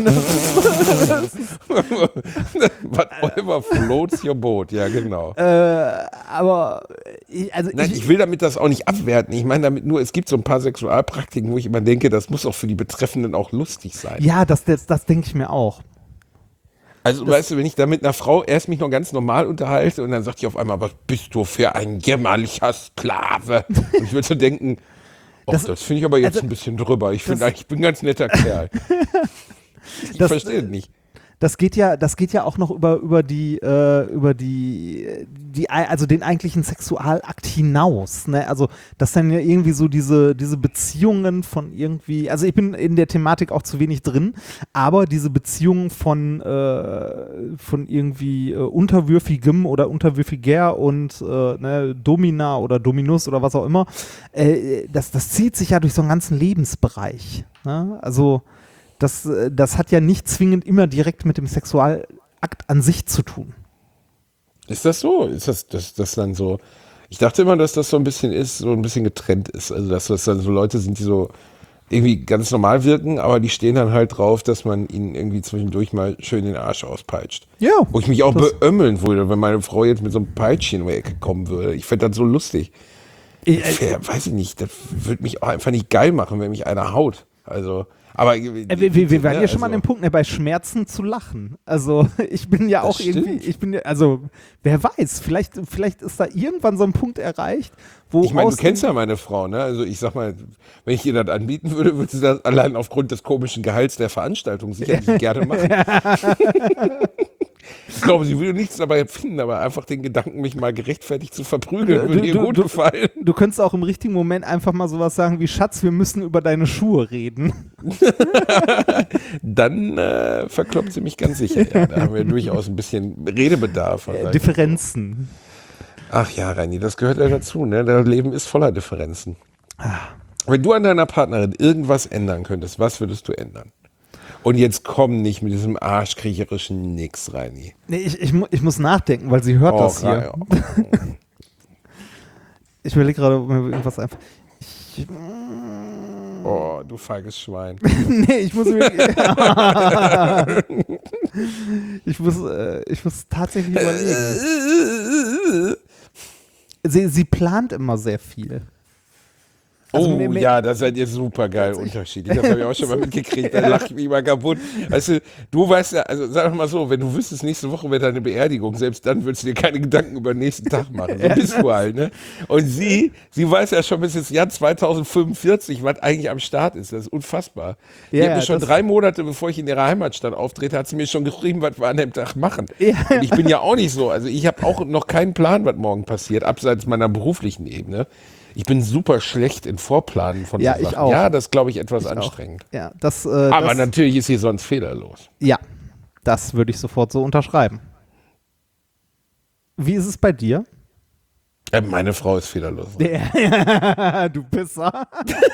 Whatever floats your boat, ja genau. Äh, aber, ich, also Nein, ich, ich will damit das auch nicht abwerten. Ich meine damit nur, es gibt so ein paar Sexualpraktiken, wo ich immer denke, das muss auch für die Betreffenden auch lustig sein. ja, das, das, das denke ich mir auch. Also, weißt du, wenn ich da mit einer Frau erst mich noch ganz normal unterhalte und dann sagt die auf einmal, was bist du für ein jämmerlicher Sklave? Und ich würde so denken, oh, Das- das, finde ich aber jetzt also, ein bisschen drüber. Ich finde das- eigentlich, ich bin ein ganz netter Kerl. Ich Das- verstehe es nicht. Das geht ja, das geht ja auch noch über, über die, äh, über die, die, also den eigentlichen Sexualakt hinaus, ne? Also, das dann ja irgendwie so diese, diese Beziehungen von irgendwie, also ich bin in der Thematik auch zu wenig drin, aber diese Beziehungen von, äh, von irgendwie äh, unterwürfigem oder unterwürfiger und äh, ne, Domina oder Dominus oder was auch immer, äh, das, das zieht sich ja durch so einen ganzen Lebensbereich, ne? Also, Das, das hat ja nicht zwingend immer direkt mit dem Sexualakt an sich zu tun. Ist das so? Ist das, das, das dann so? Ich dachte immer, dass das so ein bisschen ist, so ein bisschen getrennt ist. Also, dass das dann so Leute sind, die so irgendwie ganz normal wirken, aber die stehen dann halt drauf, dass man ihnen irgendwie zwischendurch mal schön den Arsch auspeitscht. Ja. Wo ich mich auch das- beömmeln würde, wenn meine Frau jetzt mit so einem Peitschen in die Ecke kommen würde. Ich fände das so lustig. Ich, Ich, äh, weiß ich nicht, das würde mich auch einfach nicht geil machen, wenn mich einer haut. Also, aber äh, wir, wir, wir waren ja schon mal an dem Punkt, ne, bei Schmerzen zu lachen. Also ich bin ja Das auch irgendwie, stimmt. ich bin ja, also wer weiß, vielleicht, vielleicht ist da irgendwann so ein Punkt erreicht, wo Ich meine, du aus kennst dem- ja meine Frau, ne? Also ich sag mal, wenn ich ihr das anbieten würde, würde sie das allein aufgrund des komischen Gehalts der Veranstaltung sicherlich gerne machen. Ich glaube, sie würde nichts dabei finden, aber einfach den Gedanken, mich mal gerechtfertigt zu verprügeln, würde ihr gut gefallen. Du könntest auch im richtigen Moment einfach mal sowas sagen wie, Schatz, wir müssen über deine Schuhe reden. Dann äh, verkloppt sie mich ganz sicher. Ja. Da haben wir durchaus ein bisschen Redebedarf. Äh, Differenzen. Ach ja, Reini, das gehört ja dazu. Ne? Das Leben ist voller Differenzen. Wenn du an deiner Partnerin irgendwas ändern könntest, was würdest du ändern? Und jetzt komm nicht mit diesem arschkriecherischen Nix, Reini. Nee, ich, ich, mu- ich muss nachdenken, weil sie hört das Rei- hier. Ich überlege gerade, ob mir irgendwas einfach. Ich, oh, du feiges Schwein. nee, ich muss mir. ich muss, äh, ich muss tatsächlich überlegen. Sie, sie plant immer sehr viel. Also Oh mir- mir- ja, da seid ihr super geil unterschiedlich. Das habe ich auch schon mal mitgekriegt. Da lache ich mich mal kaputt. Weißt du, du weißt ja, also sag doch mal so, wenn du wüsstest, nächste Woche wäre deine Beerdigung, selbst dann würdest du dir keine Gedanken über den nächsten Tag machen. So bist du halt, ne? Und sie, sie weiß ja schon bis ins Jahr zweitausendfünfundvierzig, was eigentlich am Start ist. Das ist unfassbar. Die Ja, hat mir schon das- drei Monate, bevor ich in ihrer Heimatstadt auftrete, hat sie mir schon geschrieben, was wir an dem Tag machen. Ja. Und ich bin ja auch nicht so. Also ich habe auch noch keinen Plan, was morgen passiert, abseits meiner beruflichen Ebene. Ich bin super schlecht in Vorplanen von Ja, so ich Sachen. auch. Ja, das glaube ich etwas Ich auch. anstrengend. Ja, das, äh, Aber das, natürlich ist sie sonst fehlerlos. ja, das würde ich sofort so unterschreiben. Wie ist es bei dir? Äh, meine Frau ist fehlerlos. Du Pisser.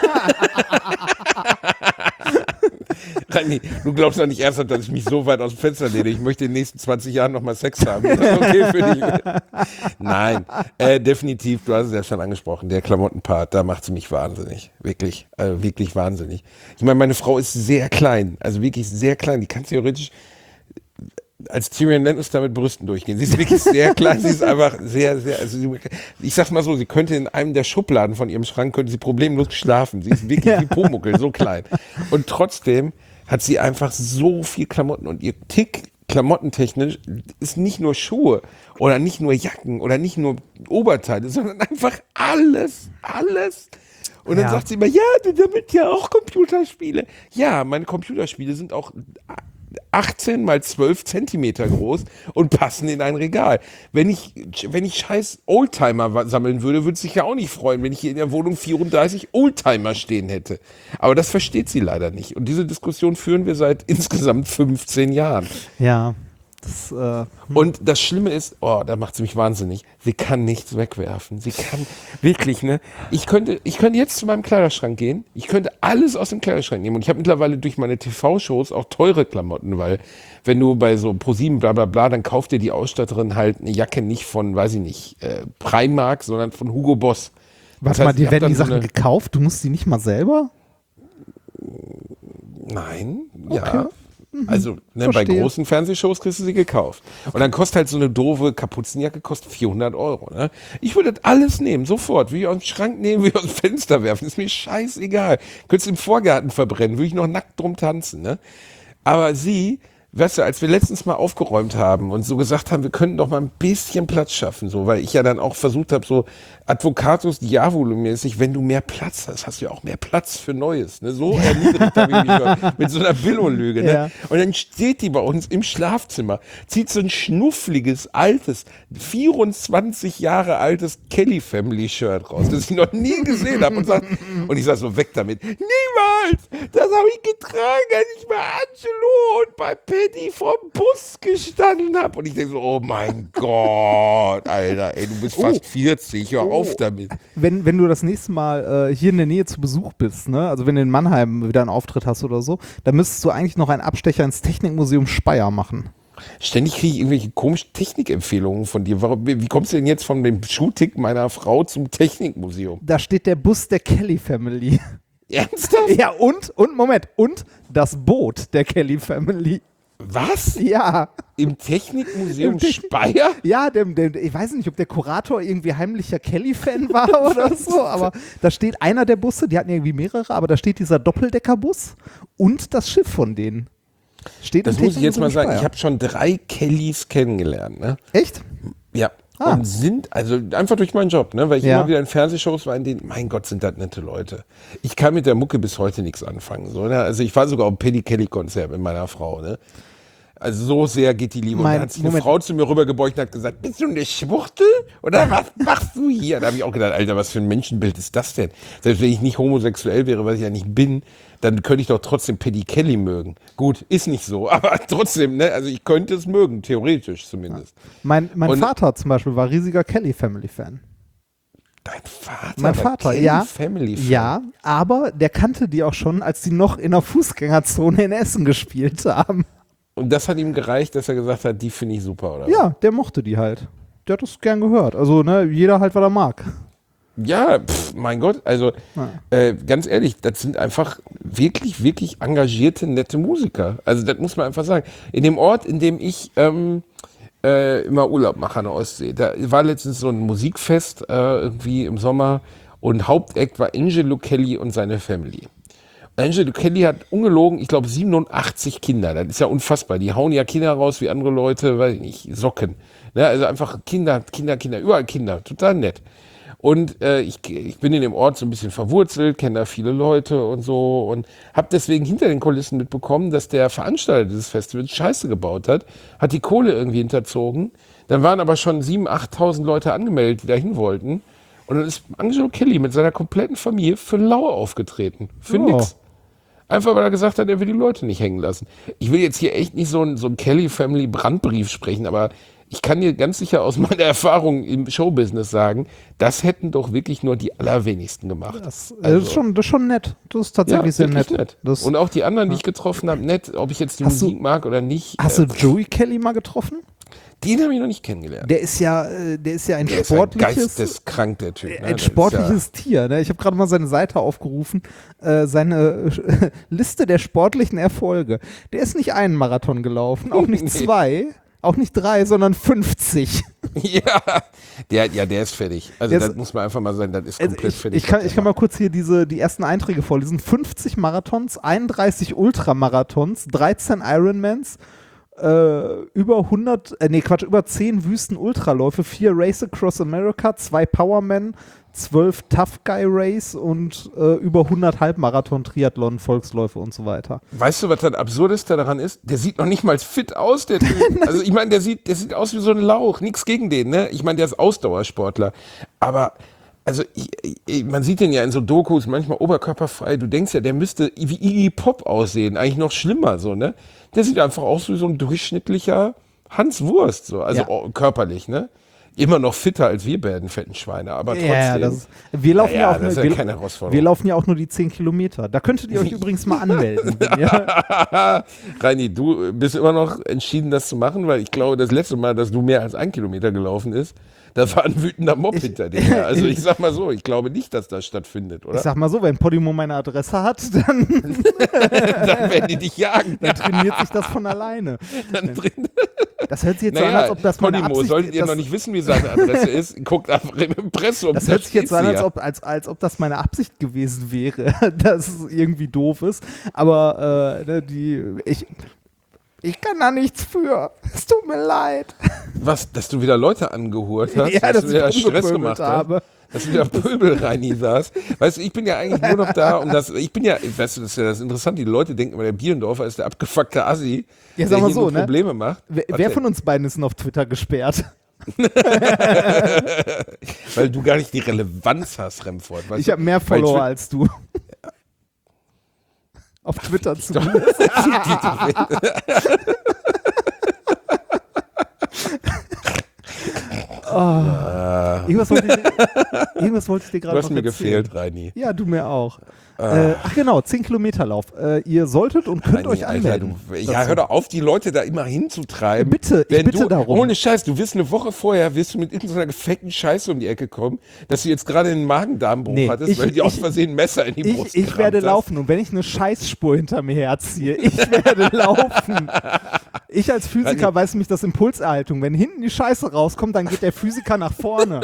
Rani, du glaubst doch nicht ernsthaft, dass ich mich so weit aus dem Fenster lehne. Ich möchte in den nächsten zwanzig Jahren nochmal Sex haben. Ist das okay für dich? Nein, äh, definitiv, du hast es ja schon angesprochen, der Klamottenpart, da macht sie mich wahnsinnig. Wirklich, äh, wirklich wahnsinnig. Ich meine, meine Frau ist sehr klein, also wirklich sehr klein. Die kann theoretisch als Tyrion Lannister mit Brüsten durchgehen. Sie ist wirklich sehr klein, sie ist einfach sehr, sehr, also sie, ich sag's mal so, sie könnte in einem der Schubladen von ihrem Schrank, könnte sie problemlos schlafen. Sie ist wirklich wie Pumuckl, so klein. Und trotzdem hat sie einfach so viel Klamotten und ihr Tick klamottentechnisch ist nicht nur Schuhe oder nicht nur Jacken oder nicht nur Oberteile, sondern einfach alles, alles. Und dann Ja. sagt sie immer, ja, du damit ja auch Computerspiele. Ja, meine Computerspiele sind auch achtzehn mal zwölf Zentimeter groß und passen in ein Regal. Wenn ich, wenn ich scheiß Oldtimer wa- sammeln würde, würde sich ja auch nicht freuen, wenn ich hier in der Wohnung vierunddreißig Oldtimer stehen hätte. Aber das versteht sie leider nicht. Und diese Diskussion führen wir seit insgesamt fünfzehn Jahren. Ja. Das, äh, Und das Schlimme ist, oh, da macht sie mich wahnsinnig. Sie kann nichts wegwerfen. Sie kann wirklich, ne? Ich könnte, ich könnte jetzt zu meinem Kleiderschrank gehen. Ich könnte alles aus dem Kleiderschrank nehmen. Und ich habe mittlerweile durch meine T V-Shows auch teure Klamotten, weil wenn du bei so ProSieben bla bla bla, dann kauft dir die Ausstatterin halt eine Jacke nicht von, weiß ich nicht, äh, Primark, sondern von Hugo Boss. warte Das mal, heißt, ich dir hab werden dann die so Sachen eine- gekauft? Du musst die nicht mal selber? Nein, Okay. ja. Also ne, bei verstehe. großen Fernsehshows kriegst du sie gekauft. Und dann kostet halt so eine doofe Kapuzenjacke kostet vierhundert Euro. Ne? Ich würde das alles nehmen, sofort. Würde ich aus dem Schrank nehmen, würde ich aus dem Fenster werfen. Ist mir scheißegal. Könntest du im Vorgarten verbrennen, würde ich noch nackt drum tanzen. Ne? Aber sie, weißt du, als wir letztens mal aufgeräumt haben und so gesagt haben, wir könnten doch mal ein bisschen Platz schaffen, so, weil ich ja dann auch versucht habe, so Advocatus Diabolo-mäßig, wenn du mehr Platz hast, hast du ja auch mehr Platz für Neues. Ne? So erniedrigt habe ich mich schon mit so einer Billo-Lüge. Ne? Ja. Und dann steht die bei uns im Schlafzimmer, zieht so ein schnuffliges, altes, vierundzwanzig Jahre altes Kelly Family Shirt raus, das ich noch nie gesehen habe und sagt, und ich sag so, weg damit. Niemals! Das habe ich getragen, als ich bei Angelo und bei Patty vom Bus gestanden habe. Und ich denke so, oh mein Gott, Alter, ey, du bist fast vierzig, hör auf damit. Wenn, wenn du das nächste Mal äh, hier in der Nähe zu Besuch bist, ne? Also wenn du in Mannheim wieder einen Auftritt hast oder so, dann müsstest du eigentlich noch einen Abstecher ins Technikmuseum Speyer machen. Ständig kriege ich irgendwelche komischen Technikempfehlungen von dir. Warum, wie kommst du denn jetzt von dem Shooting meiner Frau zum Technikmuseum? Da steht der Bus der Kelly Family. Ernsthaft? Ja, und, und, Moment, und das Boot der Kelly Family. Was? Ja. Im Technikmuseum Im Technik- Speyer? Ja, dem, dem, ich weiß nicht, ob der Kurator irgendwie heimlicher Kelly-Fan war oder so, aber da steht einer der Busse, die hatten irgendwie mehrere, aber da steht dieser Doppeldeckerbus und das Schiff von denen. Steht Das im muss ich jetzt mal Technikmuseum sagen. Ich Speyer. habe schon drei Kellys kennengelernt. Ne? Echt? Ja. Ah. Und sind, also einfach durch meinen Job, ne? weil ich Ja. immer wieder in Fernsehshows war, in denen, mein Gott, sind das nette Leute. Ich kann mit der Mucke bis heute nichts anfangen. So, ne? Also ich war sogar auf dem Paddy Kelly-Konzert mit meiner Frau. Ne? Also so sehr geht die Liebe. Und Mein- dann hat sich eine Moment. Frau zu mir rübergebeugt und hat gesagt, bist du eine Schwuchtel? Oder was machst du hier? Da habe ich auch gedacht, Alter, was für ein Menschenbild ist das denn? Selbst wenn ich nicht homosexuell wäre, was ich ja nicht bin, dann könnte ich doch trotzdem Paddy Kelly mögen. Gut, ist nicht so, aber trotzdem, ne? Also ich könnte es mögen, theoretisch zumindest. Mein, mein Und- Vater zum Beispiel war riesiger Kelly-Family-Fan. Dein Vater? Mein war Vater, Kelly ja. Family Fan. Ja, aber der kannte die auch schon, als die noch in der Fußgängerzone in Essen gespielt haben. Und das hat ihm gereicht, dass er gesagt hat, die finde ich super, oder? Ja, der mochte die halt. Der hat das gern gehört. Also, ne, jeder halt, was er mag. Ja, pff, mein Gott, also äh, ganz ehrlich, das sind einfach wirklich, wirklich engagierte, nette Musiker. Also das muss man einfach sagen. In dem Ort, in dem ich ähm, äh, immer Urlaub mache an der Ostsee, da war letztens so ein Musikfest äh, irgendwie im Sommer und Hauptakt war Angelo Kelly und seine Family. Angelo Kelly hat ungelogen, ich glaube, siebenundachtzig Kinder. Das ist ja unfassbar. Die hauen ja Kinder raus wie andere Leute, weiß ich nicht, Socken. Ne? Also einfach Kinder, Kinder, Kinder, überall Kinder. Total nett. Und äh, ich, ich bin in dem Ort so ein bisschen verwurzelt, kenne da viele Leute und so und habe deswegen hinter den Kulissen mitbekommen, dass der Veranstalter dieses Festivals Scheiße gebaut hat, hat die Kohle irgendwie hinterzogen. Dann waren aber schon siebentausend, achttausend Leute angemeldet, die da hin wollten. Und dann ist Angelo Kelly mit seiner kompletten Familie für lau aufgetreten. Für Oh. nix. Einfach weil er gesagt hat, er will die Leute nicht hängen lassen. Ich will jetzt hier echt nicht so einen so einen Kelly-Family-Brandbrief sprechen, aber ich kann dir ganz sicher aus meiner Erfahrung im Showbusiness sagen, das hätten doch wirklich nur die allerwenigsten gemacht. Das, Also, das, ist, schon, das ist schon nett. Das ist tatsächlich sehr wirklich nett. Das, Und auch die anderen, die ich getroffen habe, nett, ob ich jetzt die Hast du- Musik mag oder nicht. hast äh, du Joey Kelly mal getroffen? den habe ich noch nicht kennengelernt. Der ist ja, äh, der ist ja ein Der ist ein sportliches, geisteskrank, der Typ. Ne? ein Das ist sportliches Tier. Ne? Ich habe gerade mal seine Seite aufgerufen, äh, seine äh, Liste der sportlichen Erfolge. Der ist nicht einen Marathon gelaufen, auch nicht Nee. zwei, auch nicht drei, sondern fünfzig. Ja, ja, der, ja, der ist fertig. Also Der das ist- muss man einfach mal sagen, das ist Also komplett ich, fertig. ich, kann, was der ich kann mal macht. kurz hier diese, die ersten Einträge vorlesen. fünfzig Marathons, einunddreißig Ultramarathons, dreizehn Ironmans, äh, über hundert, äh, nee Quatsch, über zehn Wüsten-Ultraläufe, vier Race Across America, zwei Powerman, zwölf Tough Guy Race und äh, über hundert Halbmarathon, Triathlon, Volksläufe und so weiter. Weißt du, was das Absurdeste daran ist? Der sieht noch nicht mal fit aus, der Typ. Also ich meine, der sieht, der sieht aus wie so ein Lauch. Nichts gegen den, ne? Ich meine, der ist Ausdauersportler. Aber, also ich, ich, man sieht den ja in so Dokus, manchmal oberkörperfrei. Du denkst ja, der müsste wie Iggy Pop aussehen. Eigentlich noch schlimmer, so, ne? Der sieht einfach aus wie so ein durchschnittlicher Hans Wurst, so, also Ja. oh, körperlich, ne? Immer noch fitter als wir beiden fetten Schweine, aber trotzdem. Ja, das ist, wir laufen Ja, ja, ja, auch das ist nur, ja wir, keine Herausforderung. wir laufen ja auch nur die zehn Kilometer. Da könntet ihr euch übrigens mal anmelden. Wenn ihr, Reini, du bist immer noch entschieden, das zu machen, weil ich glaube, das letzte Mal, dass du mehr als ein Kilometer gelaufen ist, da war ein wütender Mob Ich- hinter dir. her. Also ich sag mal so, ich glaube nicht, dass das stattfindet, oder? ich sag mal so, wenn Podimo meine Adresse hat, dann, Dann werden die dich jagen. dann trainiert sich das von alleine. Dann drin. Das hört sich jetzt so an, Naja, als ob das meine Podimo, Absicht solltet ihr das, noch nicht wissen, wie seine Adresse ist, guckt einfach im Impressum. Das da hört sich jetzt so steht an, sie als ja. ob, als, als ob das meine Absicht gewesen wäre, dass es irgendwie doof ist. Aber äh, ne, die, ich, ich kann da nichts für. Es tut mir leid. Was, dass du wieder Leute angehurt hast, Ja, dass dass du wieder ich Stress rumgepöbelt gemacht habe. hast, dass du wieder Pöbel-Reini saß. Weißt du, ich bin ja eigentlich nur noch da, um das, ich bin ja, weißt du, das ist ja das Interessante, die Leute denken immer, der Bierendorfer ist der abgefuckte Assi, Ja, der sag mal hier so, nur ne? Probleme macht. Wer, Was wer denn? von uns beiden ist denn auf Twitter gesperrt? Weil du gar nicht die Relevanz hast, Remford. Weißt Ich du? habe mehr Weil Follower Twi- als du. Auf Twitter zu. oh. irgendwas, wollte ich, irgendwas wollte ich dir Du gerade hast noch mir erzählen. gefehlt, Reini. Ja, du mir auch. Äh, ach genau, zehn Kilometer Lauf. Äh, ihr solltet und könnt Reini, euch Alter, anmelden. du, ja, dazu. hör doch auf, die Leute da immer hinzutreiben. Bitte, ich Wenn bitte du, darum. Ohne Scheiß, du wirst eine Woche vorher, wirst du mit irgendeiner gefakten Scheiße um die Ecke kommen, dass du jetzt gerade einen Magen-Darm-Bruch Nee, hattest, ich- weil dir aus ich- Versehen ein Messer in die Brust Ich, ich gerammt werde hast. laufen und wenn ich eine Scheißspur hinter mir herziehe, ich werde laufen. Ich als Physiker Reini. weiß mich das Impulserhaltung. Wenn hinten die Scheiße rauskommt, dann geht der Physiker nach vorne.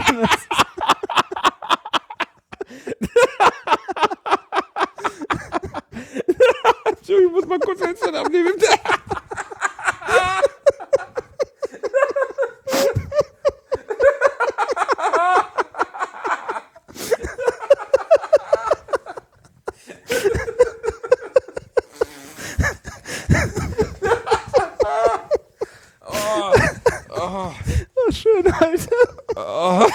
Entschuldigung, ich muss mal kurz Headset abnehmen. Oh, schön, Alter.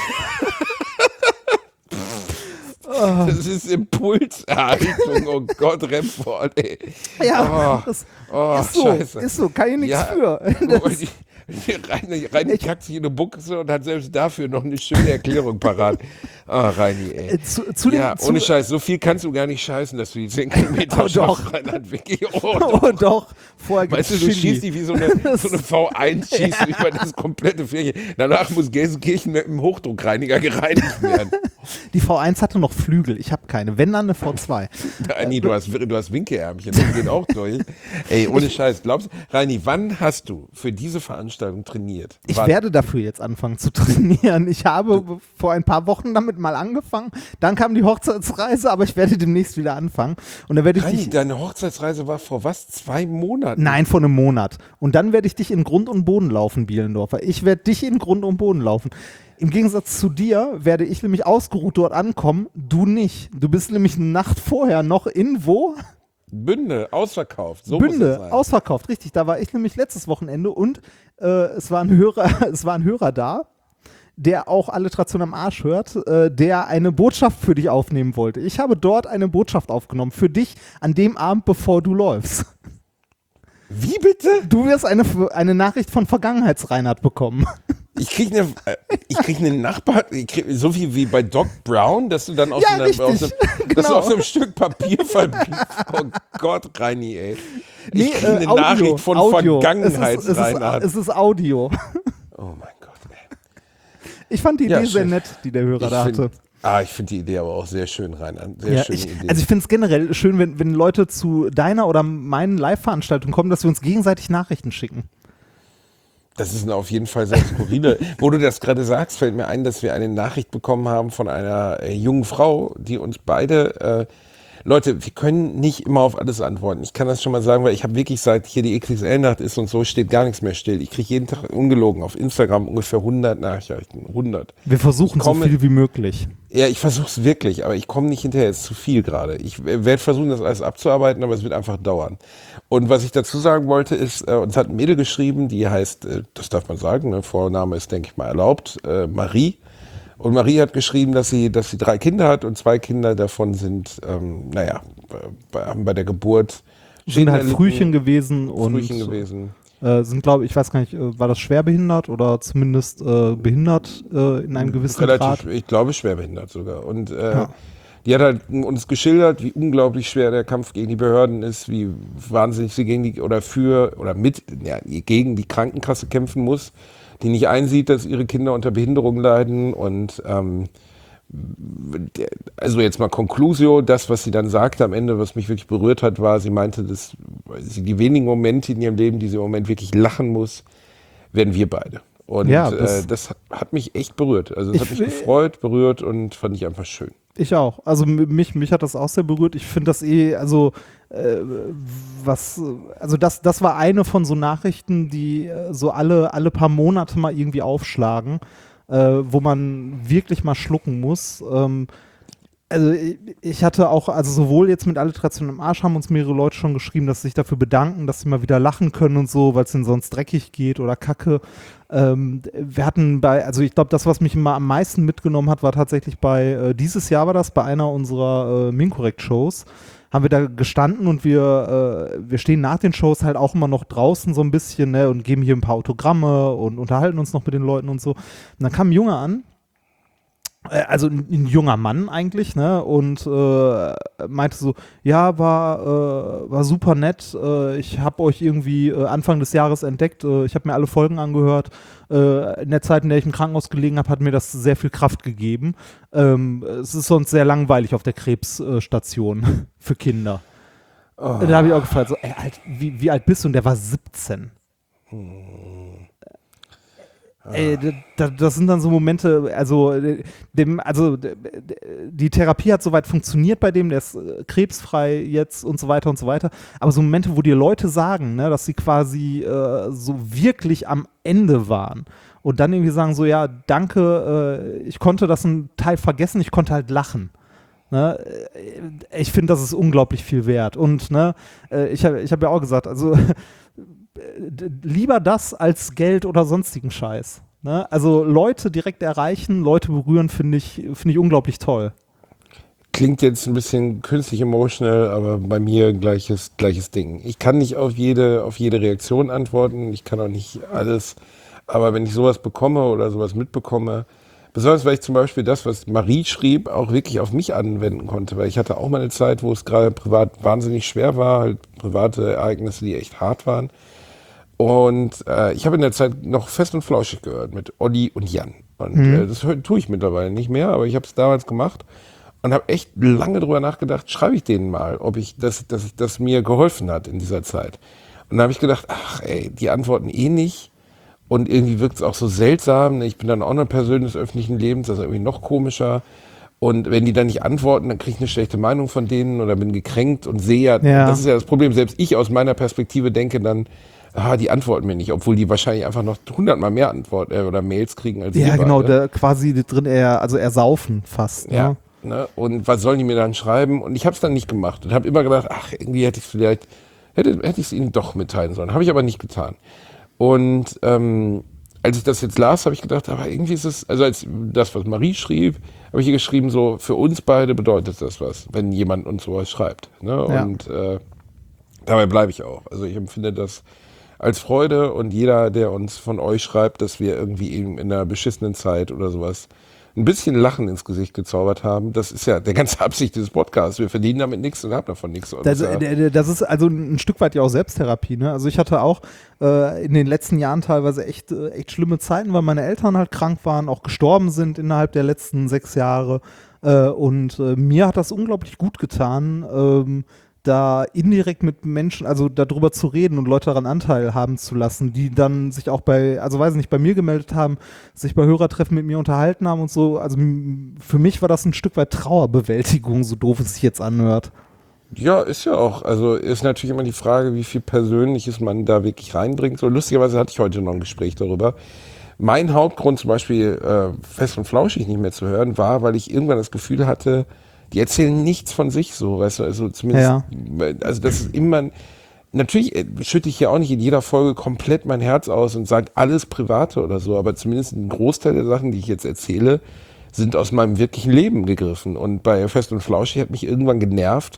Das ist Impulserhaltung, oh Gott, Remford, ey. Ja, Oh, das oh, ist so. scheiße. Ist so, kann ich nichts Ja, für. Wobei die, die Reini, Reini kackt sich in eine Buchse und hat selbst dafür noch eine schöne Erklärung parat. Ah, Reini, ey. Äh, zu, zu Ja, dem, ohne zu, Scheiß, so viel kannst du gar nicht scheißen, dass du die zehn Kilometer Oh, doch. schaffst, Reinhard Vicky. Oh, Oh, doch. doch. Vorher gibt's Weißt du, du Chili. schießt die wie so eine, so eine V eins schießt über das komplette Fläche. Danach muss Gelsenkirchen mit einem Hochdruckreiniger gereinigt werden. Die V eins hatte noch Flügel. Ich habe keine. Wenn dann eine V zwei. Reini, du hast, du hast Winkelärmchen, das geht auch durch. Ey, ohne Scheiß, glaubst du, Reini, wann hast du für diese Veranstaltung trainiert? Ich wann? werde dafür jetzt anfangen zu trainieren. Ich habe vor ein paar Wochen damit mal angefangen. Dann kam die Hochzeitsreise, aber ich werde demnächst wieder anfangen. Und dann werde ich Reini, dich. deine Hochzeitsreise war vor was? Zwei Monaten? Nein, vor einem Monat. Und dann werde ich dich in Grund und Boden laufen, Bielendorfer. Ich werde dich in Grund und Boden laufen. Im Gegensatz zu dir werde ich nämlich ausgeruht dort ankommen, du nicht. Du bist nämlich eine Nacht vorher noch in wo? Bünde, ausverkauft. So muss es Bünde, sein. ausverkauft, richtig. Da war ich nämlich letztes Wochenende und äh, es, war ein Hörer, es war ein Hörer da, der auch Alliteration am Arsch hört, äh, der eine Botschaft für dich aufnehmen wollte. Ich habe dort eine Botschaft aufgenommen für dich an dem Abend, bevor du läufst. Wie bitte? Du wirst eine, eine Nachricht von Vergangenheits-Reinhard bekommen. Ich krieg eine, äh, ich krieg eine Nachbar, ich krieg, so viel wie bei Doc Brown, dass du dann auf, Ja, so, richtig, einer, auf, so, dass du genau. auf so einem Stück Papier verbiegst. Oh Gott, Reini, ey. Ich Nee, krieg äh, eine Audio, Nachricht von Audio. Vergangenheits-Reinhard. Es ist, es, ist, es ist Audio. Oh mein Gott, ey. Ich fand die Ja, Idee sehr schön. nett, die der Hörer Ich da find, hatte. ah, ich finde die Idee aber auch sehr schön, Reinhard. Sehr Ja, schöne ich, Idee. also ich finde es generell schön, wenn, wenn Leute zu deiner oder meinen Live-Veranstaltungen kommen, dass wir uns gegenseitig Nachrichten schicken. Das ist eine auf jeden Fall sehr skurrile. Wo du das gerade sagst, fällt mir ein, dass wir eine Nachricht bekommen haben von einer äh, jungen Frau, die uns beide, äh, Leute, wir können nicht immer auf alles antworten. Ich kann das schon mal sagen, weil ich habe wirklich, seit hier die X X L-Nacht ist und so, steht gar nichts mehr still. Ich kriege jeden Tag ungelogen auf Instagram ungefähr hundert Nachrichten. hundert. Wir versuchen Ich komme- so viel wie möglich. Ja, ich versuche es wirklich, aber ich komme nicht hinterher, es ist zu viel gerade. Ich werde versuchen, das alles abzuarbeiten, aber es wird einfach dauern. Und was ich dazu sagen wollte, ist, äh, uns hat ein Mädel geschrieben, die heißt, äh, das darf man sagen, ne, Vorname ist, denke ich mal, erlaubt, äh, Marie. Und Marie hat geschrieben, dass sie, dass sie drei Kinder hat und zwei Kinder davon sind, ähm, naja, bei, haben bei der Geburt Sind halt erlitten, Frühchen gewesen und Frühchen gewesen. Äh, sind, glaube ich, ich weiß gar nicht, äh, war das schwerbehindert oder zumindest äh, behindert äh, in einem gewissen Relativ, Grad? ich glaube, schwerbehindert sogar. Und äh, Ja. die hat halt uns geschildert, wie unglaublich schwer der Kampf gegen die Behörden ist, wie wahnsinnig sie gegen die oder für oder mit ja, gegen die Krankenkasse kämpfen muss, die nicht einsieht, dass ihre Kinder unter Behinderung leiden. Und ähm, also jetzt mal Conclusio, das, was sie dann sagte am Ende, was mich wirklich berührt hat, war, sie meinte, dass sie die wenigen Momente in ihrem Leben, die sie im Moment wirklich lachen muss, werden wir beide. Und Ja, das, das- äh, das hat mich echt berührt. Also es Ich hat mich will- gefreut, berührt und fand ich einfach schön. Ich auch. Also m- mich, mich hat das auch sehr berührt. Ich finde das eh, also äh, was, also das, das war eine von so Nachrichten, die äh, so alle, alle paar Monate mal irgendwie aufschlagen, äh, wo man wirklich mal schlucken muss. Ähm, also ich, ich hatte auch, also sowohl jetzt mit Alliteration im Arsch haben uns mehrere Leute schon geschrieben, dass sie sich dafür bedanken, dass sie mal wieder lachen können und so, weil es ihnen sonst dreckig geht oder kacke. Ähm, wir hatten bei, also ich glaube, das, was mich immer am meisten mitgenommen hat, war tatsächlich bei, äh, dieses Jahr war das, bei einer unserer äh, Minkorrekt-Shows, haben wir da gestanden und wir, äh, wir stehen nach den Shows halt auch immer noch draußen so ein bisschen, ne, und geben hier ein paar Autogramme und unterhalten uns noch mit den Leuten und so. Und dann kam ein Junge an, äh, also ein, ein junger Mann eigentlich, ne, und äh, meinte so, ja, war, äh, war super nett, äh, ich habe euch irgendwie äh, Anfang des Jahres entdeckt, äh, ich habe mir alle Folgen angehört, äh, in der Zeit, in der ich im Krankenhaus gelegen habe, hat mir das sehr viel Kraft gegeben. Ähm, es ist sonst sehr langweilig auf der Krebsstation für Kinder. Da habe ich auch gefragt, so, ey, alt, wie, wie alt bist du? Und der war siebzehn. Ey, d- d- das sind dann so Momente, also, äh, dem, also d- d- die Therapie hat soweit funktioniert bei dem, der ist äh, krebsfrei jetzt und so weiter und so weiter. Aber so Momente, wo dir Leute sagen, ne, dass sie quasi äh, so wirklich am Ende waren und dann irgendwie sagen so, ja, danke, äh, ich konnte das ein Teil vergessen, ich konnte halt lachen. Ne? äh, Ich finde, das ist unglaublich viel wert. Und ne, äh, ich habe ich hab ja auch gesagt, also d- lieber das als Geld oder sonstigen Scheiß. Ne? Also Leute direkt erreichen, Leute berühren, finde ich, finde ich unglaublich toll. Klingt jetzt ein bisschen künstlich emotional, aber bei mir gleiches, gleiches Ding. Ich kann nicht auf jede, auf jede Reaktion antworten, ich kann auch nicht alles, aber wenn ich sowas bekomme oder sowas mitbekomme, besonders weil ich zum Beispiel das, was Marie schrieb, auch wirklich auf mich anwenden konnte, weil ich hatte auch mal eine Zeit, wo es gerade privat wahnsinnig schwer war, halt private Ereignisse, die echt hart waren. Und äh, ich habe in der Zeit noch Fest und Flauschig gehört mit Olli und Jan. Und äh, das hör- tue ich mittlerweile nicht mehr, aber ich habe es damals gemacht und habe echt lange drüber nachgedacht, schreibe ich denen mal, ob ich das, das, das mir geholfen hat in dieser Zeit. Und da habe ich gedacht, ach ey, die antworten eh nicht. Und irgendwie wirkt es auch so seltsam. Ich bin dann auch eine Person des öffentlichen Lebens, das ist irgendwie noch komischer. Und wenn die dann nicht antworten, dann kriege ich eine schlechte Meinung von denen oder bin gekränkt und sehe ja, Ja. das ist ja das Problem. Selbst ich aus meiner Perspektive denke dann, ah, die antworten mir nicht, obwohl die wahrscheinlich einfach noch hundertmal mehr Antworten äh, oder Mails kriegen als Ja, wir genau, beide. der, quasi drin, eher, also ersaufen fast. Ja. Ne? Ne? Und was sollen die mir dann schreiben? Und ich habe es dann nicht gemacht und habe immer gedacht, ach, irgendwie hätte ich es vielleicht, hätte, hätte ich es ihnen doch mitteilen sollen. Habe ich aber nicht getan. Und ähm, als ich das jetzt las, habe ich gedacht, aber irgendwie ist es, also als das, was Marie schrieb, habe ich hier geschrieben, so, für uns beide bedeutet das was, wenn jemand uns sowas schreibt. Ne? Ja. Und äh, dabei bleibe ich auch. Also ich empfinde das als Freude und jeder, der uns von euch schreibt, dass wir irgendwie eben in einer beschissenen Zeit oder sowas ein bisschen Lachen ins Gesicht gezaubert haben, das ist ja der ganze Absicht dieses Podcasts. Wir verdienen damit nichts und haben davon nichts. Und Das, ja, äh, das ist also ein Stück weit ja auch Selbsttherapie. Ne? Also ich hatte auch äh, in den letzten Jahren teilweise echt, äh, echt schlimme Zeiten, weil meine Eltern halt krank waren, auch gestorben sind innerhalb der letzten sechs Jahre. Äh, und äh, mir hat das unglaublich gut getan, ähm, da indirekt mit Menschen, also darüber zu reden und Leute daran Anteil haben zu lassen, die dann sich auch bei, also weiß nicht, bei mir gemeldet haben, sich bei Hörertreffen mit mir unterhalten haben und so. Also m- für mich war das ein Stück weit Trauerbewältigung, so doof es sich jetzt anhört. Ja, ist ja auch. Also ist natürlich immer die Frage, wie viel Persönliches man da wirklich reinbringt. So lustigerweise hatte ich heute noch ein Gespräch darüber. Mein Hauptgrund zum Beispiel äh, Fest und Flauschig nicht mehr zu hören, war, weil ich irgendwann das Gefühl hatte, die erzählen nichts von sich so, weißt du, also zumindest, Ja. also das ist immer, natürlich äh, schütte ich ja auch nicht in jeder Folge komplett mein Herz aus und sage alles Private oder so, aber zumindest ein Großteil der Sachen, die ich jetzt erzähle, sind aus meinem wirklichen Leben gegriffen. Und bei Fest und Flauschig hat mich irgendwann genervt,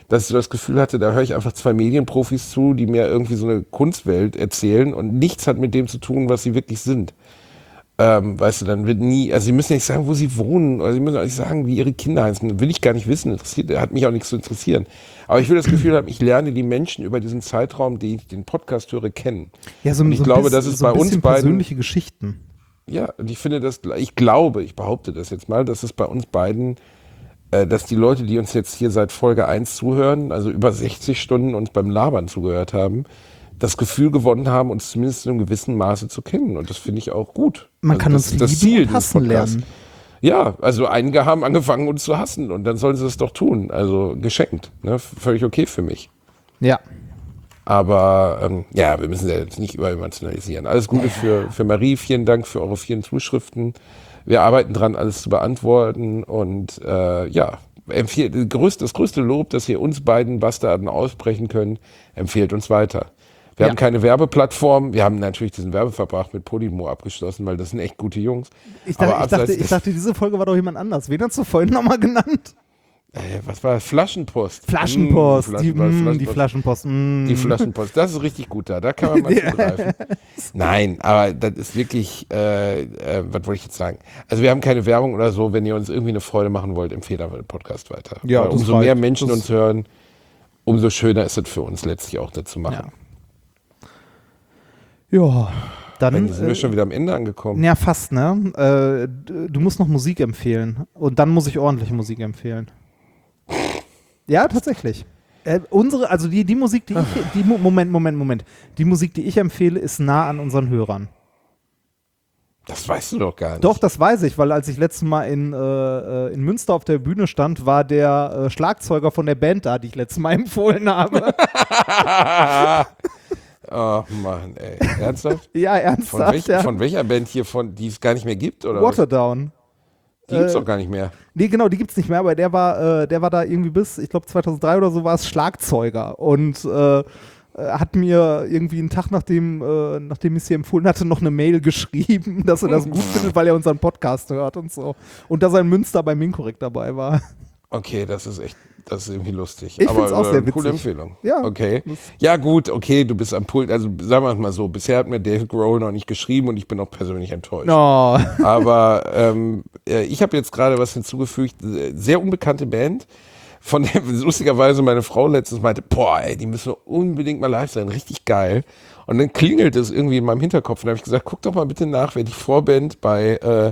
dass ich so das Gefühl hatte, da höre ich einfach zwei Medienprofis zu, die mir irgendwie so eine Kunstwelt erzählen und nichts hat mit dem zu tun, was sie wirklich sind. Ähm, weißt du, dann wird nie, also sie müssen ja nicht sagen, wo sie wohnen, oder sie müssen auch nicht sagen, wie ihre Kinder heißen. Will ich gar nicht wissen, interessiert, hat mich auch nichts zu interessieren. Aber ich will das Gefühl haben, ich lerne die Menschen über diesen Zeitraum, den ich den Podcast höre, kennen. Ja, so, und ich so glaube, ein bisschen, das ist so bei ein uns bisschen beiden. persönliche Geschichten. Ja, und ich finde das, ich glaube, ich behaupte das jetzt mal, dass es bei uns beiden, äh, dass die Leute, die uns jetzt hier seit Folge eins zuhören, also über sechzig Stunden uns beim Labern zugehört haben, das Gefühl gewonnen haben, uns zumindest in einem gewissen Maße zu kennen. Und das finde ich auch gut. Man also kann das uns ist das lieben Ziel und dieses hassen Podcasts. lernen. Ja, also einige haben angefangen, uns zu hassen und dann sollen sie es doch tun. Also geschenkt. Ne? Völlig okay für mich. Ja. Aber ähm, ja, wir müssen ja jetzt nicht überemotionalisieren. Alles Gute für, für Marie. Vielen Dank für eure vielen Zuschriften. Wir arbeiten dran, alles zu beantworten. Und äh, ja, empfehl, das, größte, das größte Lob, dass ihr uns beiden Bastarden aussprechen könnt, empfehlt uns weiter. Wir Ja. haben keine Werbeplattform. Wir haben natürlich diesen Werbevertrag mit Podimo abgeschlossen, weil das sind echt gute Jungs. Ich dachte, Aber ich, dachte, abseits ich dachte, diese Folge war doch jemand anders. Wen hast du vorhin nochmal genannt? Äh, was war das? Flaschenpost. Flaschenpost. Mm, die, Flaschen- mm, die Flaschenpost. Mm. Die Flaschenpost, das ist richtig gut da, da kann man mal zugreifen. Nein, aber das ist wirklich, äh, äh, was wollte ich jetzt sagen? Also wir haben keine Werbung oder so, wenn ihr uns irgendwie eine Freude machen wollt, empfehlt einfach den Podcast weiter. Ja, Weil das umso reicht. mehr Menschen Das- uns hören, umso schöner ist es für uns letztlich auch, das zu machen. Ja. Dann, Dann sind wir äh, schon wieder am Ende angekommen. ja, fast, ne? Äh, d- du musst noch Musik empfehlen. Und dann muss ich ordentlich Musik empfehlen. Ja, tatsächlich. Äh, unsere, also die, die Musik, die ich, die, Mo- Moment, Moment, Moment. Die Musik, die ich empfehle, ist nah an unseren Hörern. Das weißt du doch gar nicht. Doch, das weiß ich, weil als ich letztes Mal in, äh, in Münster auf der Bühne stand, war der äh, Schlagzeuger von der Band da, die ich letztes Mal empfohlen habe. Oh Mann, ey. Ernsthaft? Ja, Von, ernsthaft, welch, ja. von welcher Band hier, von, die es gar nicht mehr gibt? Oder was? Waterdown. Die gibt's äh, doch gar nicht mehr. Nee, genau, die gibt's nicht mehr, aber der war, äh, der war da irgendwie bis, ich glaube zweitausenddrei oder so war es Schlagzeuger und äh, äh, hat mir irgendwie einen Tag, nachdem, äh, nachdem ich es hier empfohlen hatte, noch eine Mail geschrieben, dass er das gut findet, weil er unseren Podcast hört und so. Und dass er in Münster beim Minkorrekt dabei war. Okay, das ist echt, das ist irgendwie lustig. Ich Aber find's auch äh, sehr coole witzig. Empfehlung. Ja. Okay. Ja, gut, okay, du bist am Pult. Also sagen wir es mal so, bisher hat mir Dave Grohl noch nicht geschrieben und ich bin auch persönlich enttäuscht. Oh. Aber ähm, äh, ich habe jetzt gerade was hinzugefügt, äh, sehr unbekannte Band, von der lustigerweise meine Frau letztens meinte, boah, ey, die müssen unbedingt mal live sein, richtig geil. Und dann klingelt es irgendwie in meinem Hinterkopf und da habe ich gesagt, guck doch mal bitte nach, wer die Vorband bei, äh,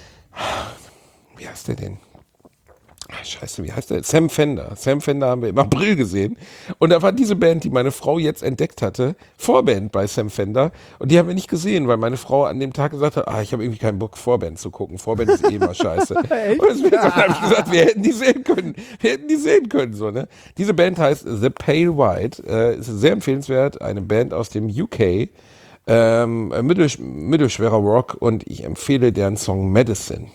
wie heißt der denn? Ah, Scheiße, wie heißt der? Sam Fender. Sam Fender haben wir im April gesehen. Und da war diese Band, die meine Frau jetzt entdeckt hatte, Vorband bei Sam Fender. Und die haben wir nicht gesehen, weil meine Frau an dem Tag gesagt hat, ah, ich habe irgendwie keinen Bock, Vorband zu gucken. Vorband ist eh immer scheiße. Und deswegen habe ich gesagt, wir hätten die sehen können. Wir hätten die sehen können. So, ne? Diese Band heißt The Pale White. Äh, ist sehr empfehlenswert. Eine Band aus dem U K. Ähm, mittelsch mittelschwerer Rock. Und ich empfehle deren Song Medicine.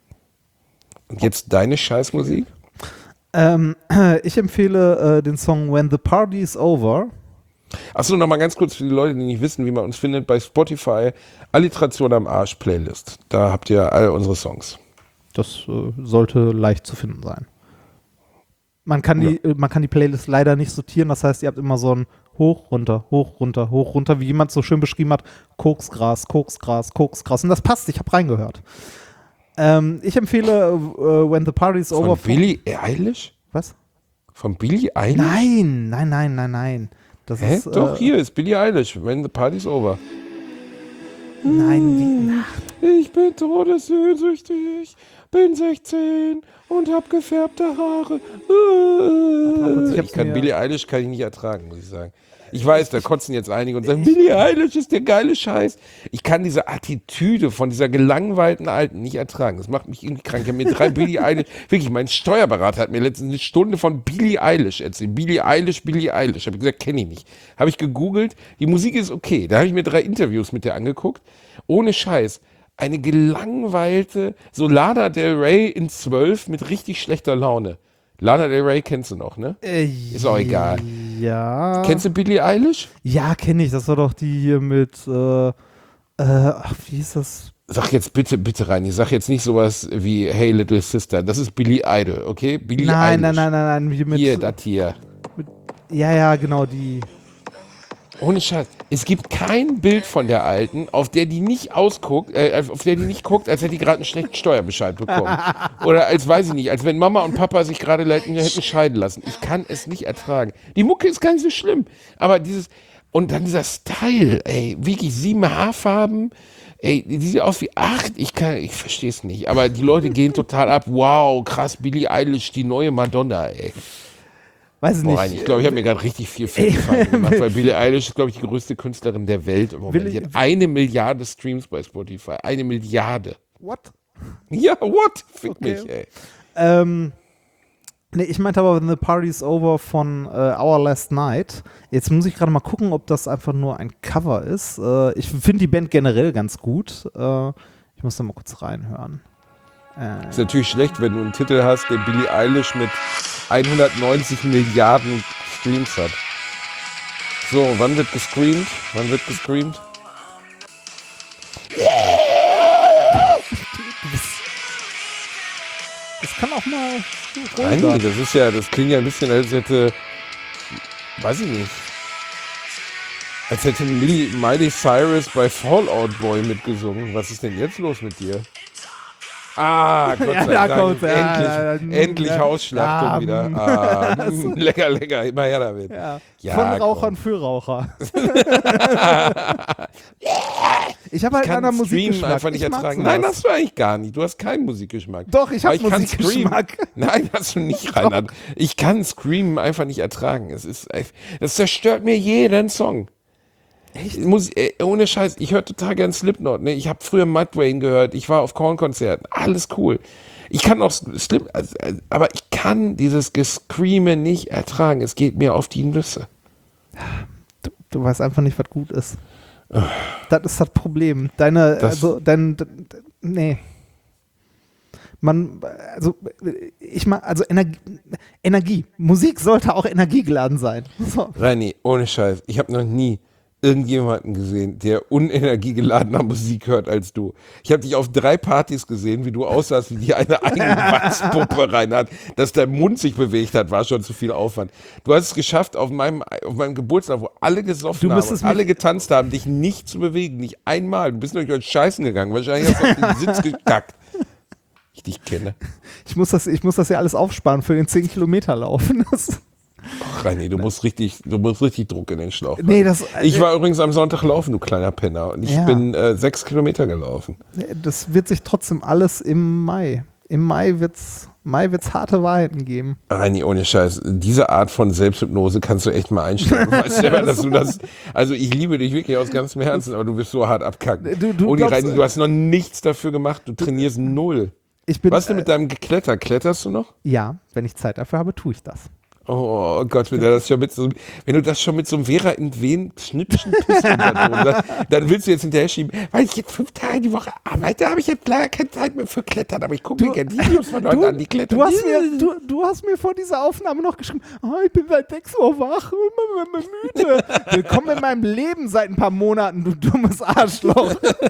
Und jetzt deine Scheißmusik? Ähm, ich empfehle äh, den Song When the Party is Over. Achso, nochmal ganz kurz für die Leute, die nicht wissen, wie man uns findet, bei Spotify, Alliteration am Arsch Playlist. Da habt ihr all unsere Songs. Das äh, sollte leicht zu finden sein. Man kann, die, äh, man kann die Playlist leider nicht sortieren, das heißt, ihr habt immer so ein hoch, runter, hoch, runter, hoch, runter, wie jemand so schön beschrieben hat, Koksgras, Koksgras, Koksgras. Und das passt, ich habe reingehört. Ähm, ich empfehle uh, When the Party is Over. Von Billie Eilish? Was? Von Billie Eilish? Nein, nein, nein, nein, nein. Das Hä? ist, Doch, äh, hier ist Billie Eilish, When the Party's Over. Nein, die, Ich bin todessehnsüchtig, bin sechzehn und hab gefärbte Haare. kurz, ich Ich hab's kann mir- Billie Eilish kann ich nicht ertragen, muss ich sagen. Ich weiß, da kotzen jetzt einige und sagen, Billie Eilish ist der geile Scheiß. Ich kann diese Attitüde von dieser gelangweilten Alten nicht ertragen. Das macht mich irgendwie krank. Ich habe mir drei Billie Eilish, wirklich, mein Steuerberater hat mir letztens eine Stunde von Billie Eilish erzählt. Billie Eilish, Billie Eilish. Habe ich gesagt, kenne ich nicht. Habe ich gegoogelt, die Musik ist okay. Da habe ich mir drei Interviews mit der angeguckt. Ohne Scheiß. Eine gelangweilte, so Lana Del Rey in zwölf mit richtig schlechter Laune. Lana Del Rey kennst du noch, ne? äh, Ist auch egal. Ja. Kennst du Billie Eilish? Ja, kenne ich. Das war doch die hier mit, äh, äh, ach, wie hieß das? Sag jetzt bitte, bitte rein. Ich sag jetzt nicht sowas wie Hey Little Sister. Das ist Billy Idol, okay? Billy Nein, Eilish. nein, nein, nein, nein. Wie mit, Hier, das hier. ja, ja, genau, die. Ohne Scheiß. Es gibt kein Bild von der Alten, auf der die nicht ausguckt, äh, auf der die nicht guckt, als hätte die gerade einen schlechten Steuerbescheid bekommen. Oder als, weiß ich nicht, als wenn Mama und Papa sich gerade hätten, hätten scheiden lassen. Ich kann es nicht ertragen. Die Mucke ist gar nicht so schlimm. Aber dieses, und dann dieser Style, ey, wirklich sieben Haarfarben, ey, die sieht aus wie acht. Ich kann, ich verstehe es nicht. Aber die Leute gehen total ab. Wow, krass, Billie Eilish, die neue Madonna, ey. Weiß ich Boah, nicht. ich glaube, ich habe mir gerade richtig viel Fettgefallen gemacht, weil Billie Eilish ist, glaube ich, die größte Künstlerin der Welt im Moment. Will Die ich- hat eine Milliarde Streams bei Spotify. Eine Milliarde. What? Ja, what? Fick Okay. mich, ey. Ähm, nee, ich meinte aber The Party's Over von äh, Our Last Night. Jetzt muss ich gerade mal gucken, ob das einfach nur ein Cover ist. Äh, ich finde die Band generell ganz gut. Äh, ich muss da mal kurz reinhören. Äh, Ist natürlich schlecht, wenn du einen Titel hast, der Billie Eilish mit hundertneunzig Milliarden Streams hat. So, wann wird gescreamt? Wann wird gescreamt? das kann auch mal Nein, ruhiger. das ist ja, das klingt ja ein bisschen, als hätte, weiß ich nicht, als hätte Miley, Miley Cyrus bei Fallout Boy mitgesungen. Was ist denn jetzt los mit dir? Ah, Gott Ja, sei da Dank. kommt's, ja, endlich, ja, ja, endlich ja. Hausschlachtung Ja, wieder. mm. Ah, mm, lecker, lecker, immer her damit. Ja. Ja, Von komm. Rauchern für Raucher. ich habe halt Ich kann einen anderen Streamen Musikgeschmack. einfach nicht Ich mag ertragen. sowas. Nein, hast du eigentlich gar nicht. Du hast keinen Musikgeschmack. Doch, ich Aber habe kann Musikgeschmack. Screamen- Nein, hast du nicht, Reinhard. Ich kann Screamen einfach nicht ertragen. Es ist, echt- das zerstört mir jeden Song. Echt? Muss, äh, ohne Scheiß, ich höre total gern Slipknot. Ne? Ich habe früher Mudvayne gehört. Ich war auf Korn-Konzerten. Alles cool. Ich kann auch Slip, also, äh, aber ich kann dieses Gescreame nicht ertragen. Es geht mir auf die Nüsse. Du, du weißt einfach nicht, was gut ist. Das ist das Problem. Deine, Das- also, dein, d- d- nee. Man, also, ich mag, also Energie, Energie. Musik sollte auch energiegeladen sein. So. Reini, ohne Scheiß, ich habe noch nie irgendjemanden gesehen, der unenergiegeladener Musik hört als du. Ich habe dich auf drei Partys gesehen, wie du aussahst, wie die eine eigene Wachspuppe rein hat. Dass dein Mund sich bewegt hat, war schon zu viel Aufwand. Du hast es geschafft, auf meinem, auf meinem Geburtstag, wo alle gesoffen Du haben müsstest und alle mich- getanzt haben, dich nicht zu bewegen, nicht einmal. Du bist nur durch Scheißen gegangen. Wahrscheinlich hast du auf den Sitz gekackt. Ich dich kenne. Ich muss das, ich muss das ja alles aufsparen für den zehn Kilometer Laufen. Das, Ach, Reini, du musst richtig, du musst richtig Druck in den Schlauch. nee, das, Ich war übrigens am Sonntag laufen, du kleiner Penner. Und ich Ja. bin äh, sechs Kilometer gelaufen. das wird sich trotzdem alles im Mai. Im Mai wird's, Mai wird's harte Wahrheiten geben. Reini, ohne Scheiß, diese Art von Selbsthypnose kannst du echt mal einstellen. Du weißt selber, dass du das, also ich liebe dich wirklich aus ganzem Herzen, aber du wirst so hart abkacken. Du- du Uni, glaubst- Reini, du hast noch nichts dafür gemacht, du trainierst null. Ich bin, Was denn äh, mit deinem Gekletter? Kletterst du noch? ja, wenn ich Zeit dafür habe, tue ich das. Oh Gott, wenn du das schon mit so, wenn du das schon mit so einem Vera in Wen schnippischen Pissunterton, dann, dann willst du jetzt hinterher schieben, weil ich jetzt fünf Tage die Woche arbeite, habe ich jetzt leider keine Zeit mehr für Klettern, aber ich gucke mir gerne Videos von Leuten an, die klettern. Du hast, mir, du, du hast mir vor dieser Aufnahme noch geschrieben, oh, ich bin seit sechs Uhr wach, immer müde. Willkommen in meinem Leben seit ein paar Monaten, du dummes Arschloch.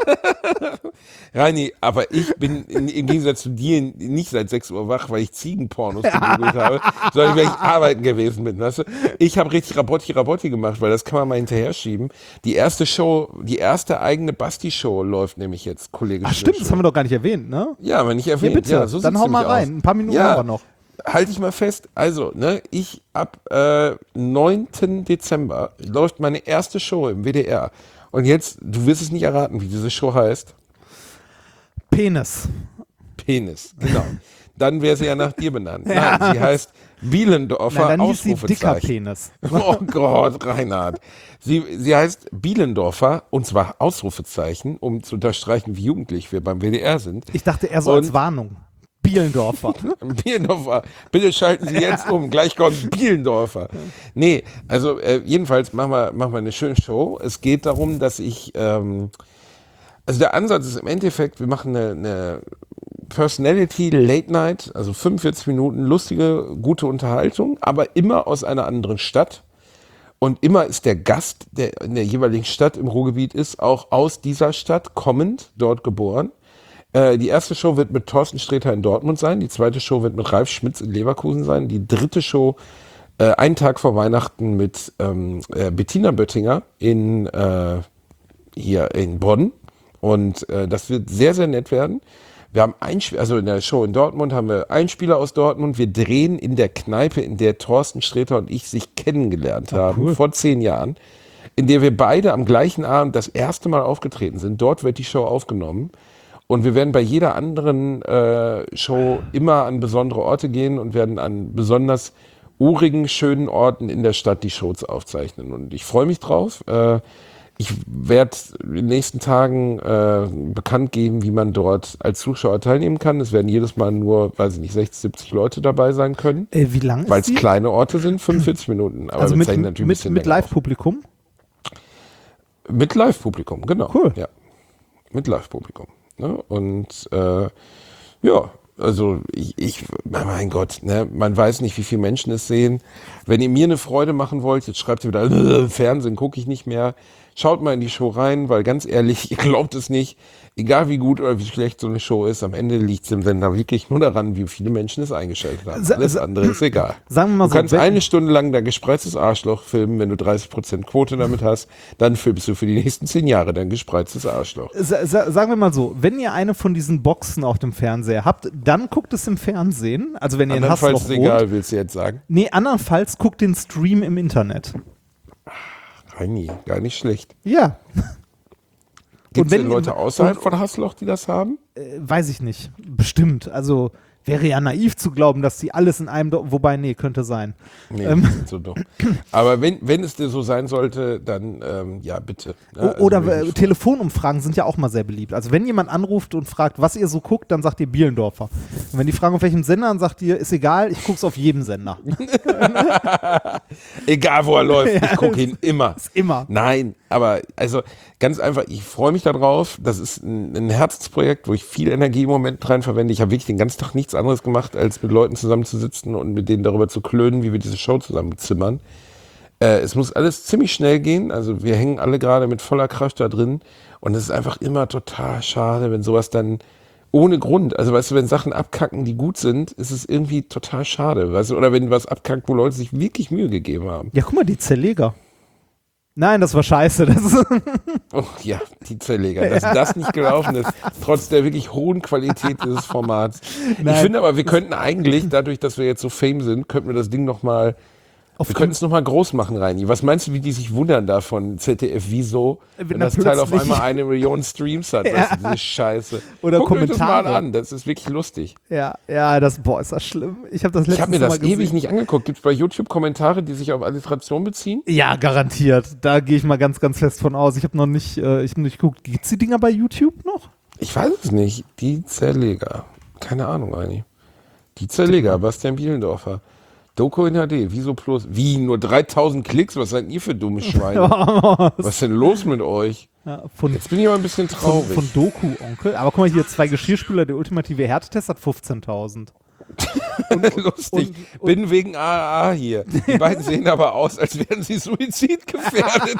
Reini, aber ich bin in, im Gegensatz zu dir nicht seit sechs Uhr wach, weil ich Ziegenpornos gegoogelt habe, sondern weil ich arbeiten gewesen bin. Weißt du? Ich habe richtig Rabotti Rabotti gemacht, weil das kann man mal hinterher schieben. Die erste Show, die erste eigene Basti-Show läuft nämlich jetzt, Kollege. Ach stimmt, das haben wir doch gar nicht erwähnt, ne? Ja, aber nicht Ja, erwähnt. bitte, Ja, so dann sieht's hau mal nämlich rein. aus. Ein paar Minuten ja, haben wir noch. Halte ich mal fest. Also, ne, ich ab äh, neunten Dezember läuft meine erste Show im W D R. Und jetzt, du wirst es nicht erraten, wie diese Show heißt. Penis. Penis, genau. Dann wäre sie ja nach dir benannt. Nein, sie heißt Bielendorfer Nein, dann hieß sie dicker Ausrufezeichen. Penis. Oh Gott, Reinhard. Sie, sie heißt Bielendorfer, und zwar Ausrufezeichen, um zu unterstreichen, wie jugendlich wir beim W D R sind. Ich dachte eher so als Und- Warnung. Bielendorfer. Bielendorfer, bitte schalten Sie jetzt um, gleich kommt Bielendorfer. Nee, also äh, jedenfalls machen wir, machen wir eine schöne Show. Es geht darum, dass ich, ähm, also der Ansatz ist im Endeffekt, wir machen eine, eine Personality Late Night, also fünfundvierzig Minuten lustige, gute Unterhaltung, aber immer aus einer anderen Stadt. Und immer ist der Gast, der in der jeweiligen Stadt im Ruhrgebiet ist, auch aus dieser Stadt kommend, dort geboren. Äh, die erste Show wird mit Thorsten Sträter in Dortmund sein, die zweite Show wird mit Ralf Schmitz in Leverkusen sein, die dritte Show äh, einen Tag vor Weihnachten mit ähm, äh, Bettina Böttinger in, äh, hier in Bonn. Und äh, das wird sehr, sehr nett werden. Wir haben ein Spiel, also in der Show in Dortmund haben wir einen Spieler aus Dortmund. Wir drehen in der Kneipe, in der Thorsten Sträter und ich sich kennengelernt haben, cool. vor zehn Jahren, in der wir beide am gleichen Abend das erste Mal aufgetreten sind. Dort wird die Show aufgenommen. Und wir werden bei jeder anderen äh, Show immer an besondere Orte gehen und werden an besonders urigen, schönen Orten in der Stadt die Shows aufzeichnen. Und ich freue mich drauf. Äh, Ich werde in den nächsten Tagen äh, bekannt geben, wie man dort als Zuschauer teilnehmen kann. Es werden jedes Mal nur, weiß ich nicht, sechzig, siebzig Leute dabei sein können. Äh, wie lang Weil ist es die? kleine Orte sind, fünfundvierzig Minuten. Aber Also wir mit, zeichnen natürlich ein mit, bisschen mit länger auf. Live-Publikum? Mit Live-Publikum, genau. Cool. Ja. Mit Live-Publikum. Ne? Und äh, ja, also ich, ich, mein Gott, ne, man weiß nicht, wie viele Menschen es sehen. Wenn ihr mir eine Freude machen wollt, jetzt schreibt ihr wieder, äh, Fernsehen gucke ich nicht mehr. Schaut mal in die Show rein, weil ganz ehrlich, ihr glaubt es nicht, egal wie gut oder wie schlecht so eine Show ist, am Ende liegt es im Sender wirklich nur daran, wie viele Menschen es eingeschaltet haben. Sa- Alles sa- andere ist egal. Sagen wir mal Du so, kannst wenn- eine Stunde lang dein gespreiztes Arschloch filmen, wenn du dreißig Prozent Quote damit hast, dann filmst du für die nächsten zehn Jahre dein gespreiztes Arschloch. Sa sa sagen wir mal so, wenn ihr eine von diesen Boxen auf dem Fernseher habt, dann guckt es im Fernsehen. Also wenn ihr in Andernfalls Hassloch ist wohnt. egal, willst du jetzt sagen? Nee, andernfalls guckt den Stream im Internet. Reini, gar nicht schlecht. Ja. Gibt es wenn- denn Leute außerhalb und- von Hassloch, die das haben? Äh, weiß ich nicht. Bestimmt. Also wäre ja naiv zu glauben, dass die alles in einem, Do wobei, nee, könnte sein. Nee, Ähm. die sind so dumm. Aber wenn, wenn es dir so sein sollte, dann ähm, ja, bitte. Ja, O- also Oder würde äh, ich- Telefonumfragen sind ja auch mal sehr beliebt. Also wenn jemand anruft und fragt, was ihr so guckt, dann sagt ihr Bielendorfer. Und wenn die fragen, auf welchem Sender, dann sagt ihr, ist egal, ich guck's auf jedem Sender. Egal wo er läuft, ich gucke ihn immer. Ist immer. Nein, aber also ganz einfach, ich freue mich darauf. Das ist ein, ein Herzensprojekt, wo ich viel Energie im Moment rein verwende. Ich habe wirklich den ganzen Tag nichts anderes gemacht, als mit Leuten zusammenzusitzen und mit denen darüber zu klönen, wie wir diese Show zusammenzimmern. Äh, es muss alles ziemlich schnell gehen. Also wir hängen alle gerade mit voller Kraft da drin. Und es ist einfach immer total schade, wenn sowas dann ohne Grund, also weißt du, wenn Sachen abkacken, die gut sind, ist es irgendwie total schade. Weißt du, oder wenn was abkackt, wo Leute sich wirklich Mühe gegeben haben. Ja, guck mal, die Zerleger. Nein, das war scheiße. Das ist Oh ja, die Zerleger, dass das nicht gelaufen ist, trotz der wirklich hohen Qualität dieses Formats. Nein. Ich finde aber, wir könnten eigentlich, dadurch, dass wir jetzt so fame sind, könnten wir das Ding nochmal, auf wir könnten es nochmal groß machen, Reini. Was meinst du, wie die sich wundern da von Z D F Wieso, wenn Wenn das da Teil auf plötzlich- einmal eine Million Streams hat? Weißt du, diese Scheiße. Oder Guckt euch das mal Kommentare. an, das ist wirklich lustig. ja, ja, das, boah, ist das schlimm. Ich habe das letztens Ich habe mir mal das gesehen. ewig nicht angeguckt. Gibt es bei YouTube Kommentare, die sich auf Alliteration beziehen? Ja, garantiert. Da gehe ich mal ganz, ganz fest von aus. Ich habe noch nicht, äh, ich hab nicht geguckt. Gibt's die Dinger bei YouTube noch? Ich weiß es nicht. Die Zerleger. Keine Ahnung, Reini. Die Zerleger, Bastian Bielendorfer. Doku in H D, Wieso Plus. Wie, nur dreitausend Klicks? Was seid ihr für dumme Schweine? Was ist denn los mit euch? Ja, von, Jetzt bin ich aber ein bisschen von, traurig. von Doku, Onkel. Aber guck mal hier, zwei Geschirrspüler, der ultimative Härtetest hat fünfzehntausend. Lustig. und- und- Bin wegen A A hier. Die beiden sehen aber aus, als wären sie suizidgefährdet.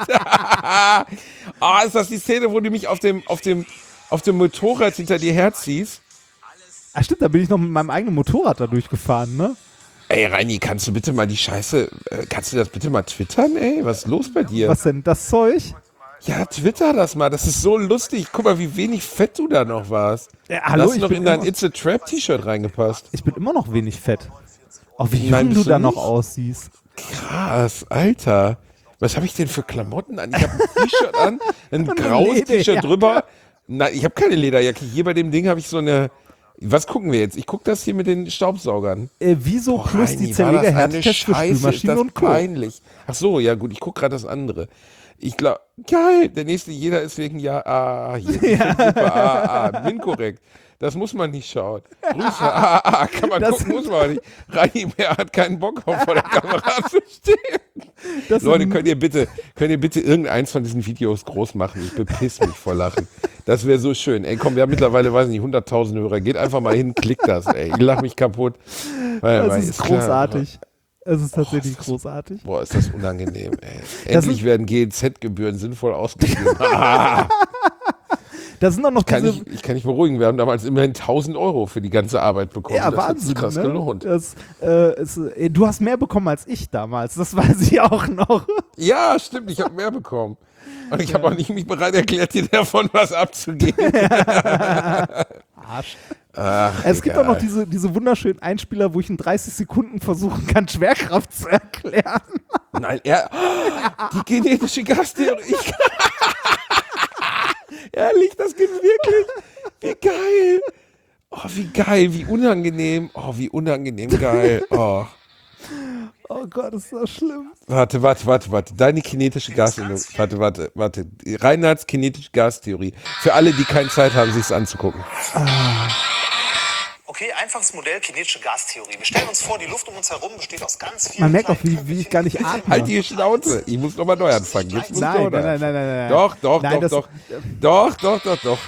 Ah, ist das die Szene, wo du mich auf dem, auf dem, auf dem Motorrad hinter dir herziehst? Ah, stimmt, da bin ich noch mit meinem eigenen Motorrad da durchgefahren, ne? Ey, Reini, kannst du bitte mal die Scheiße, äh, kannst du das bitte mal twittern, ey? Was ist los bei dir? Was denn, das Zeug? Ja, twitter das mal, das ist so lustig. Guck mal, wie wenig fett du da noch warst. Ja, Du hallo, hast ich noch bin in dein immer- It's a Trap T-Shirt reingepasst. Ich bin immer noch wenig fett. Auch wie Nein, jung du bist du da noch nicht? aussiehst. Krass, Alter. Was habe ich denn für Klamotten an? Ich habe ein T-Shirt an, ein graues Lederjacke. T-Shirt drüber. Nein, ich habe keine Lederjacke. Hier bei dem Ding habe ich so eine. Was gucken wir jetzt? Ich gucke das hier mit den Staubsaugern. Äh, Wieso Boah, plus Reini, die war das Zerleger eine Härtetest für Scheiße, ist Spülmaschine das und Co. peinlich. Ach so, ja gut, ich gucke gerade das andere. Ich glaube, geil, der nächste, jeder ist wegen ja, ah, hier, ich find super, ah, ah, bin korrekt. Das muss man nicht schauen. Grüße, ah, ah, kann man Das- gucken, muss man nicht. Reini Mehr hat keinen Bock auf vor der Kamera zu stehen. Das Leute, sind- könnt ihr bitte, könnt ihr bitte irgendeins von diesen Videos groß machen? Ich bepiss mich vor Lachen. Das wäre so schön. Ey, komm, wir haben mittlerweile, weiß ich nicht, hunderttausend Hörer. Geht einfach mal hin, klickt das, ey. Ich lach mich kaputt. Weil, Das weil, ist klar, großartig. Es ist tatsächlich ist das- großartig. Boah, ist das unangenehm, ey. Das Endlich ist- werden G E Z-Gebühren sinnvoll ausgegeben. Ah, Da sind auch noch kann diese... ich, ich kann nicht beruhigen, wir haben damals immerhin tausend Euro für die ganze Arbeit bekommen. Ja, das hat Wahnsinn, sich krass ne? gelohnt. Das, äh, ist, äh, du hast mehr bekommen als ich damals, das weiß ich auch noch. Ja, stimmt, ich habe mehr bekommen. Und ich habe auch nicht mich bereit erklärt, dir davon was abzugeben. Arsch. Ach, Es gibt egal. auch noch diese, diese wunderschönen Einspieler, wo ich in dreißig Sekunden versuchen kann, Schwerkraft zu erklären. Nein, er. Die genetische Gastheorie. Ich, ehrlich, das gibt's wirklich. Wie geil. Oh, wie geil, wie unangenehm. Oh, wie unangenehm geil. Oh. Oh Gott, ist das schlimm. Warte, warte, warte, warte. Deine kinetische Gastheorie. Warte, warte, warte. Reinhards kinetische Gastheorie. Für alle, die keine Zeit haben, sich es anzugucken. Okay, einfaches Modell, kinetische Gastheorie. Wir stellen uns vor, die Luft um uns herum besteht aus ganz vielen Man merkt auch, kleinen wie, wie ich gar nicht atme. Halt die Schnauze. Ich muss nochmal neu anfangen. Jetzt muss ich Nein, noch neu nein, nein, anfangen. nein, nein, nein. Doch, doch, Nein, doch, das- doch. Doch, doch, doch, doch.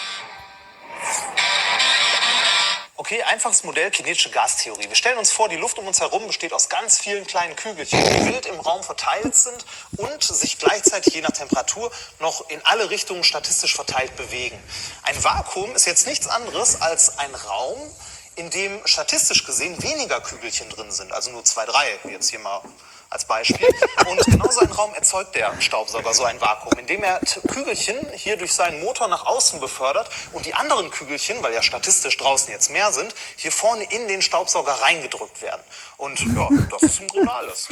Okay, einfaches Modell, kinetische Gastheorie. Wir stellen uns vor, die Luft um uns herum besteht aus ganz vielen kleinen Kügelchen, die wild im Raum verteilt sind und sich gleichzeitig je nach Temperatur noch in alle Richtungen statistisch verteilt bewegen. Ein Vakuum ist jetzt nichts anderes als ein Raum, in dem statistisch gesehen weniger Kügelchen drin sind, also nur zwei, drei, jetzt hier mal als Beispiel. Und genau so einen Raum erzeugt der Staubsauger, so ein Vakuum, indem er T- Kügelchen hier durch seinen Motor nach außen befördert und die anderen Kügelchen, weil ja statistisch draußen jetzt mehr sind, hier vorne in den Staubsauger reingedrückt werden. Und ja, das ist im Grunde alles.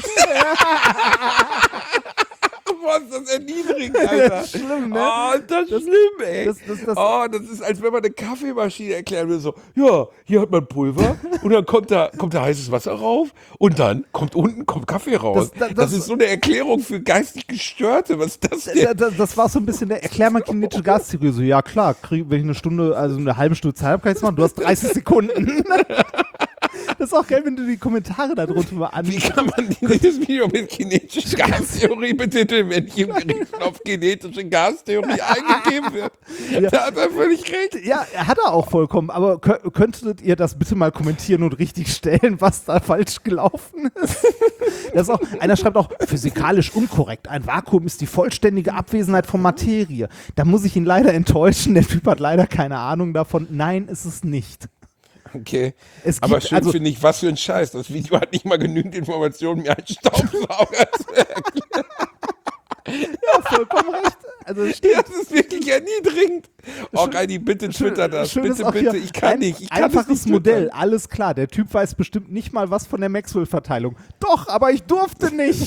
Boah, ist das erniedrigend, Alter. Schlimm, ne? Oh, das ist schlimm, ey. das- das- das- oh, das ist, als wenn man eine Kaffeemaschine erklären würde. So, ja, hier hat man Pulver und dann kommt da, kommt da heißes Wasser rauf und dann kommt unten kommt Kaffee raus. Das- Das, das- das- ist so eine Erklärung für geistig Gestörte. Was ist das denn? Ja, das, das war so ein bisschen der Erklär mal kinetische Gastheorie. So, ja klar, krieg, wenn ich eine Stunde, also eine halbe Stunde Zeit habe, kann ich es machen. Du hast dreißig Sekunden. Das ist auch geil, wenn du die Kommentare da drunter mal Wie anguckst. kann man dieses Video mit kinetischer Gastheorie betiteln, wenn nicht im Gerichtshof kinetische Gastheorie eingegeben wird? Ja. Da hat er völlig recht. Ja, er hat er auch vollkommen, aber kö- könntet ihr das bitte mal kommentieren und richtig stellen, was da falsch gelaufen ist? Das ist auch, einer schreibt auch, physikalisch unkorrekt. Ein Vakuum ist die vollständige Abwesenheit von Materie. Da muss ich ihn leider enttäuschen, der Typ hat leider keine Ahnung davon. Nein, ist es nicht. Okay. Es gibt- Aber schön also- finde ich, was für ein Scheiß. Das Video hat nicht mal genügend Informationen, mir einen Staubsauger zu erklären. Ja, vollkommen recht. Also es stimmt. Das ist wirklich erniedrigend. Oh, Reini, bitte twitter das. Schön ist Bitte, auch bitte. hier Ich kann ein, nicht. Ich kann einfaches das nicht Modell, twittern. alles klar. Der Typ weiß bestimmt nicht mal was von der Maxwell-Verteilung. Doch, aber ich durfte nicht.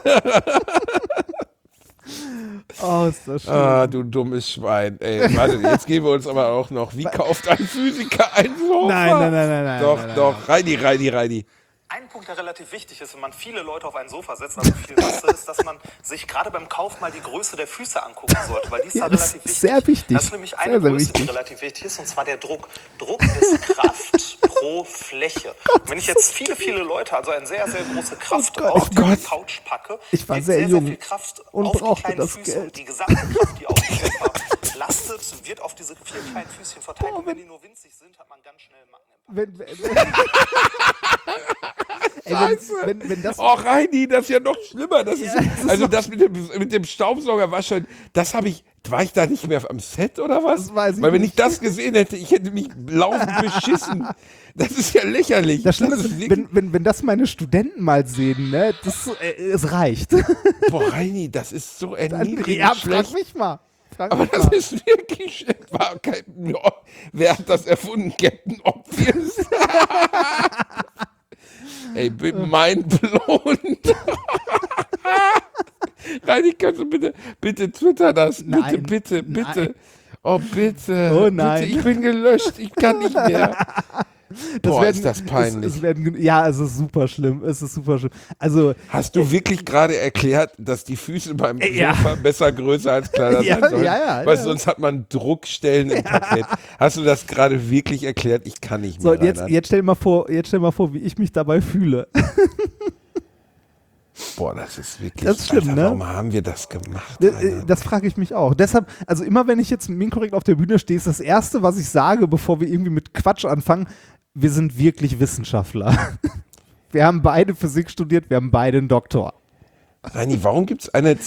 Oh, ist das schön. Ah, du dummes Schwein. Ey, warte, jetzt geben wir uns aber auch noch. Wie kauft ein Physiker ein Sofa? Nein, nein, nein, nein, nein. Doch, nein, nein, doch. Reini, Reini, Reini. Ein Punkt, der relativ wichtig ist, wenn man viele Leute auf ein Sofa setzt, also viel Masse, ist, dass man sich gerade beim Kauf mal die Größe der Füße angucken sollte, weil die ist Ja, da das relativ ist wichtig. sehr wichtig. Das ist nämlich Sehr, eine sehr Größe, wichtig. die relativ wichtig ist, und zwar der Druck. Druck ist Kraft pro Fläche. Und wenn ich jetzt viele, viele Leute, also eine sehr, sehr große Kraft Oh Gott, auf oh die Gott. Couch packe, Ich war geht sehr sehr, jung sehr viel Kraft und auf die brauchte kleinen das Füße. Geld. Und die gesamte Kraft, die auf den Körper lastet, wird auf diese vier kleinen Füßchen verteilt. Oh, Und wenn die nur winzig sind, hat man ganz schnell Macken im Wenn, wenn, Ey, wenn, wenn, wenn das Oh, Reini, das ist ja noch schlimmer. Das ist, Ja, das ist also noch- das mit dem, mit dem Staubsauger war schon, das habe ich, war ich da nicht mehr am Set oder was? Das weiß ich Weil wenn nicht. ich das gesehen hätte, ich hätte mich laufend beschissen. Das ist ja lächerlich. Das Schlimme ist, wirklich- wenn, wenn, wenn das meine Studenten mal sehen, ne, das, äh, es reicht. Boah, Reini, das ist so erniedrigend Ja, frag schlecht. mich mal. Frag Aber mich das mal. ist wirklich schlecht. War kein, ja, wer hat das erfunden? Captain Obvious. Ey, bin mind blown. Reini, kannst du bitte, bitte twitter das. Bitte, Nein, bitte, bitte. nein. Oh, bitte. Oh, nein. Bitte, ich bin gelöscht. Ich kann nicht mehr. Das Boah, werden- ist das peinlich. Es, es werden, gen- ja, es ist super schlimm. Es ist super schlimm. Also, Hast du wirklich gerade erklärt, dass die Füße beim Äh, ja. Sofa besser größer als kleiner Ja, sein sollen? ja, ja, Weil ja. sonst hat man Druckstellen im Parkett. Hast du das gerade wirklich erklärt? Ich kann nicht so, mehr. jetzt, Reinhard. jetzt stell dir mal vor, jetzt stell dir mal vor, wie ich mich dabei fühle. Boah, das ist wirklich. Das ist schlimm, Alter, ne? Warum haben wir das gemacht? Das, Alter? äh, das frage ich mich auch. Deshalb, also immer wenn ich jetzt mit Minkorrekt auf der Bühne stehe, ist das Erste, was ich sage, bevor wir irgendwie mit Quatsch anfangen, wir sind wirklich Wissenschaftler. Wir haben beide Physik studiert, wir haben beide einen Doktor. Reini, warum gibt es eine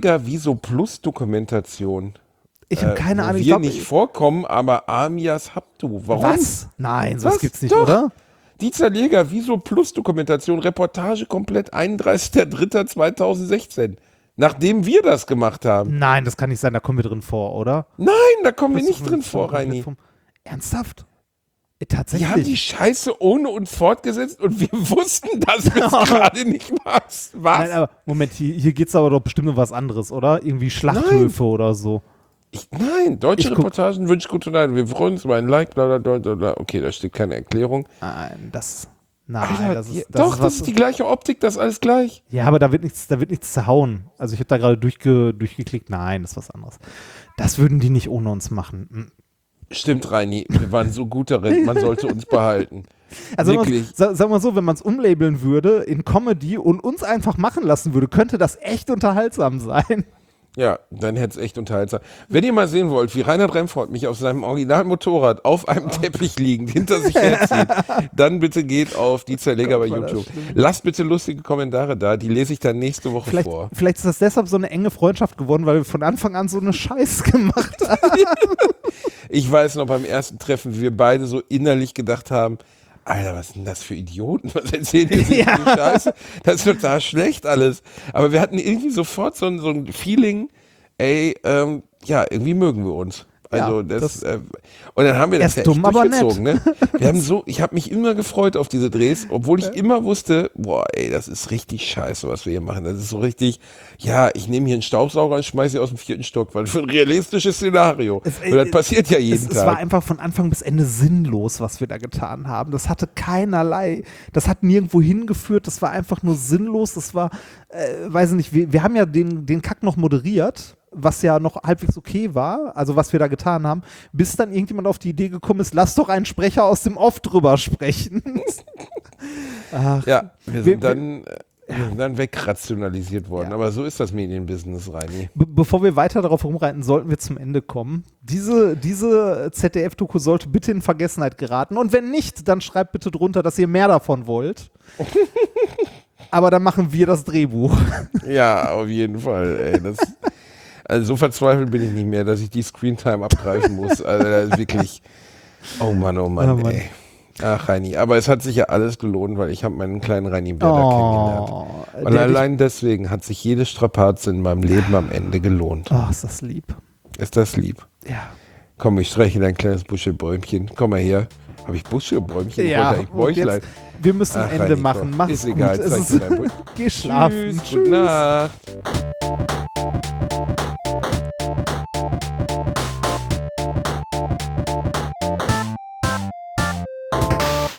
Zerleger-Viso-Plus-Dokumentation? Ich habe Äh, keine wo Ahnung. Ich wir glaub, nicht vorkommen, aber Amias Habdu. Warum? was? Nein, sowas Was? gibt's nicht, Doch. oder? Die Zerleger Viso Plus Dokumentation, Reportage komplett einunddreißigster dritter zweitausendsechzehn. Nachdem wir das gemacht haben. Nein, das kann nicht sein, da kommen wir drin vor, oder? Nein, da kommen wir Das nicht ist drin von- vor, von- Reini. vom- Ernsthaft? Äh, Die haben die Tatsächlich? Scheiße ohne uns fortgesetzt und wir wussten, dass wir es gerade nicht was. Was? Nein, aber Moment, hier, hier geht es aber doch bestimmt um was anderes, oder? Irgendwie Schlachthöfe oder so. Ich, nein, deutsche Ich guck- Reportagen wünsche ich gut und nein. Wir freuen uns über ein Like, bla bla bla bla bla. Okay, da steht keine Erklärung. Nein, das. Nein, Alter, das die, ist. Das doch, ist das was, ist die gleiche Optik, das ist alles gleich. ja, aber da wird nichts, da wird nichts zerhauen. Also ich habe da gerade durchge, durchgeklickt. Nein, das ist was anderes. Das würden die nicht ohne uns machen. Hm. Stimmt, Reini, wir waren so gut darin, man sollte uns behalten. Also Wirklich. sa- sagen wir so, wenn man es umlabeln würde in Comedy und uns einfach machen lassen würde, könnte das echt unterhaltsam sein. Ja, dann hätte es echt unterhaltsam. Wenn ihr mal sehen wollt, wie Reinhard Remford mich auf seinem Originalmotorrad auf einem Teppich liegend hinter sich herzieht, dann bitte geht auf die Zerleger bei Gott, war das YouTube. Lasst bitte lustige Kommentare da, die lese ich dann nächste Woche Vielleicht, vor. vielleicht ist das deshalb so eine enge Freundschaft geworden, weil wir von Anfang an so eine Scheiß gemacht haben. Ich weiß noch beim ersten Treffen, wie wir beide so innerlich gedacht haben, Alter, was sind das für Idioten? Was erzählen die sich für eine Scheiße? Das ist total schlecht alles. Aber wir hatten irgendwie sofort so ein, so ein Feeling, ey, ähm, ja, irgendwie mögen wir uns. Also Ja, das, das- äh, und dann haben wir das Erst ja dumm, echt aber durchgezogen, ne? Wir haben so, ich habe mich immer gefreut auf diese Drehs, obwohl ich immer wusste, boah, ey, das ist richtig scheiße, was wir hier machen. Das ist so richtig, ja, ich nehme hier einen Staubsauger und schmeiße ihn aus dem vierten Stock, weil für ein realistisches Szenario. Es- und das passiert ja jeden es, Tag. es war einfach von Anfang bis Ende sinnlos, was wir da getan haben. Das hatte keinerlei, das hat nirgendwo hingeführt, das war einfach nur sinnlos. Das war, äh, weiß ich nicht, wir, wir haben ja den, den Kack noch moderiert, was ja noch halbwegs okay war, also was wir da getan haben, bis dann irgendjemand auf die Idee gekommen ist, lass doch einen Sprecher aus dem Off drüber sprechen. Ach, Ja, wir Wir- sind dann, äh, wir sind dann wegrationalisiert worden. Ja. Aber so ist das Medienbusiness, Reini. Be bevor wir weiter darauf rumreiten, sollten wir zum Ende kommen. Diese, diese Z D F-Doku sollte bitte in Vergessenheit geraten. Und wenn nicht, dann schreibt bitte drunter, dass ihr mehr davon wollt. Aber dann machen wir das Drehbuch. Ja, auf jeden Fall. Ey, das, also so verzweifelt bin ich nicht mehr, dass ich die Screentime abgreifen muss. Also das ist wirklich, oh Mann, oh Mann, Oh Mann. ey. Ach, Reini. Aber es hat sich ja alles gelohnt, weil ich habe meinen kleinen Reini Bär da kennengelernt. Oh, Und der dich- allein deswegen hat sich jede Strapaze in meinem Leben am Ende gelohnt. Oh, ist das lieb. Ist das lieb? Ja. Komm, ich streiche dein kleines Buschelbäumchen. Komm mal her. Habe ich Buschelbäumchen? Ich wollte eigentlich und Bäuchlein. jetzt, wir müssen Ach, Ende Reini, machen. komm. Mach's Ist egal, gut. Es zeig ist, mir dein Busch. geh schlafen. Tschüss, gute Nacht.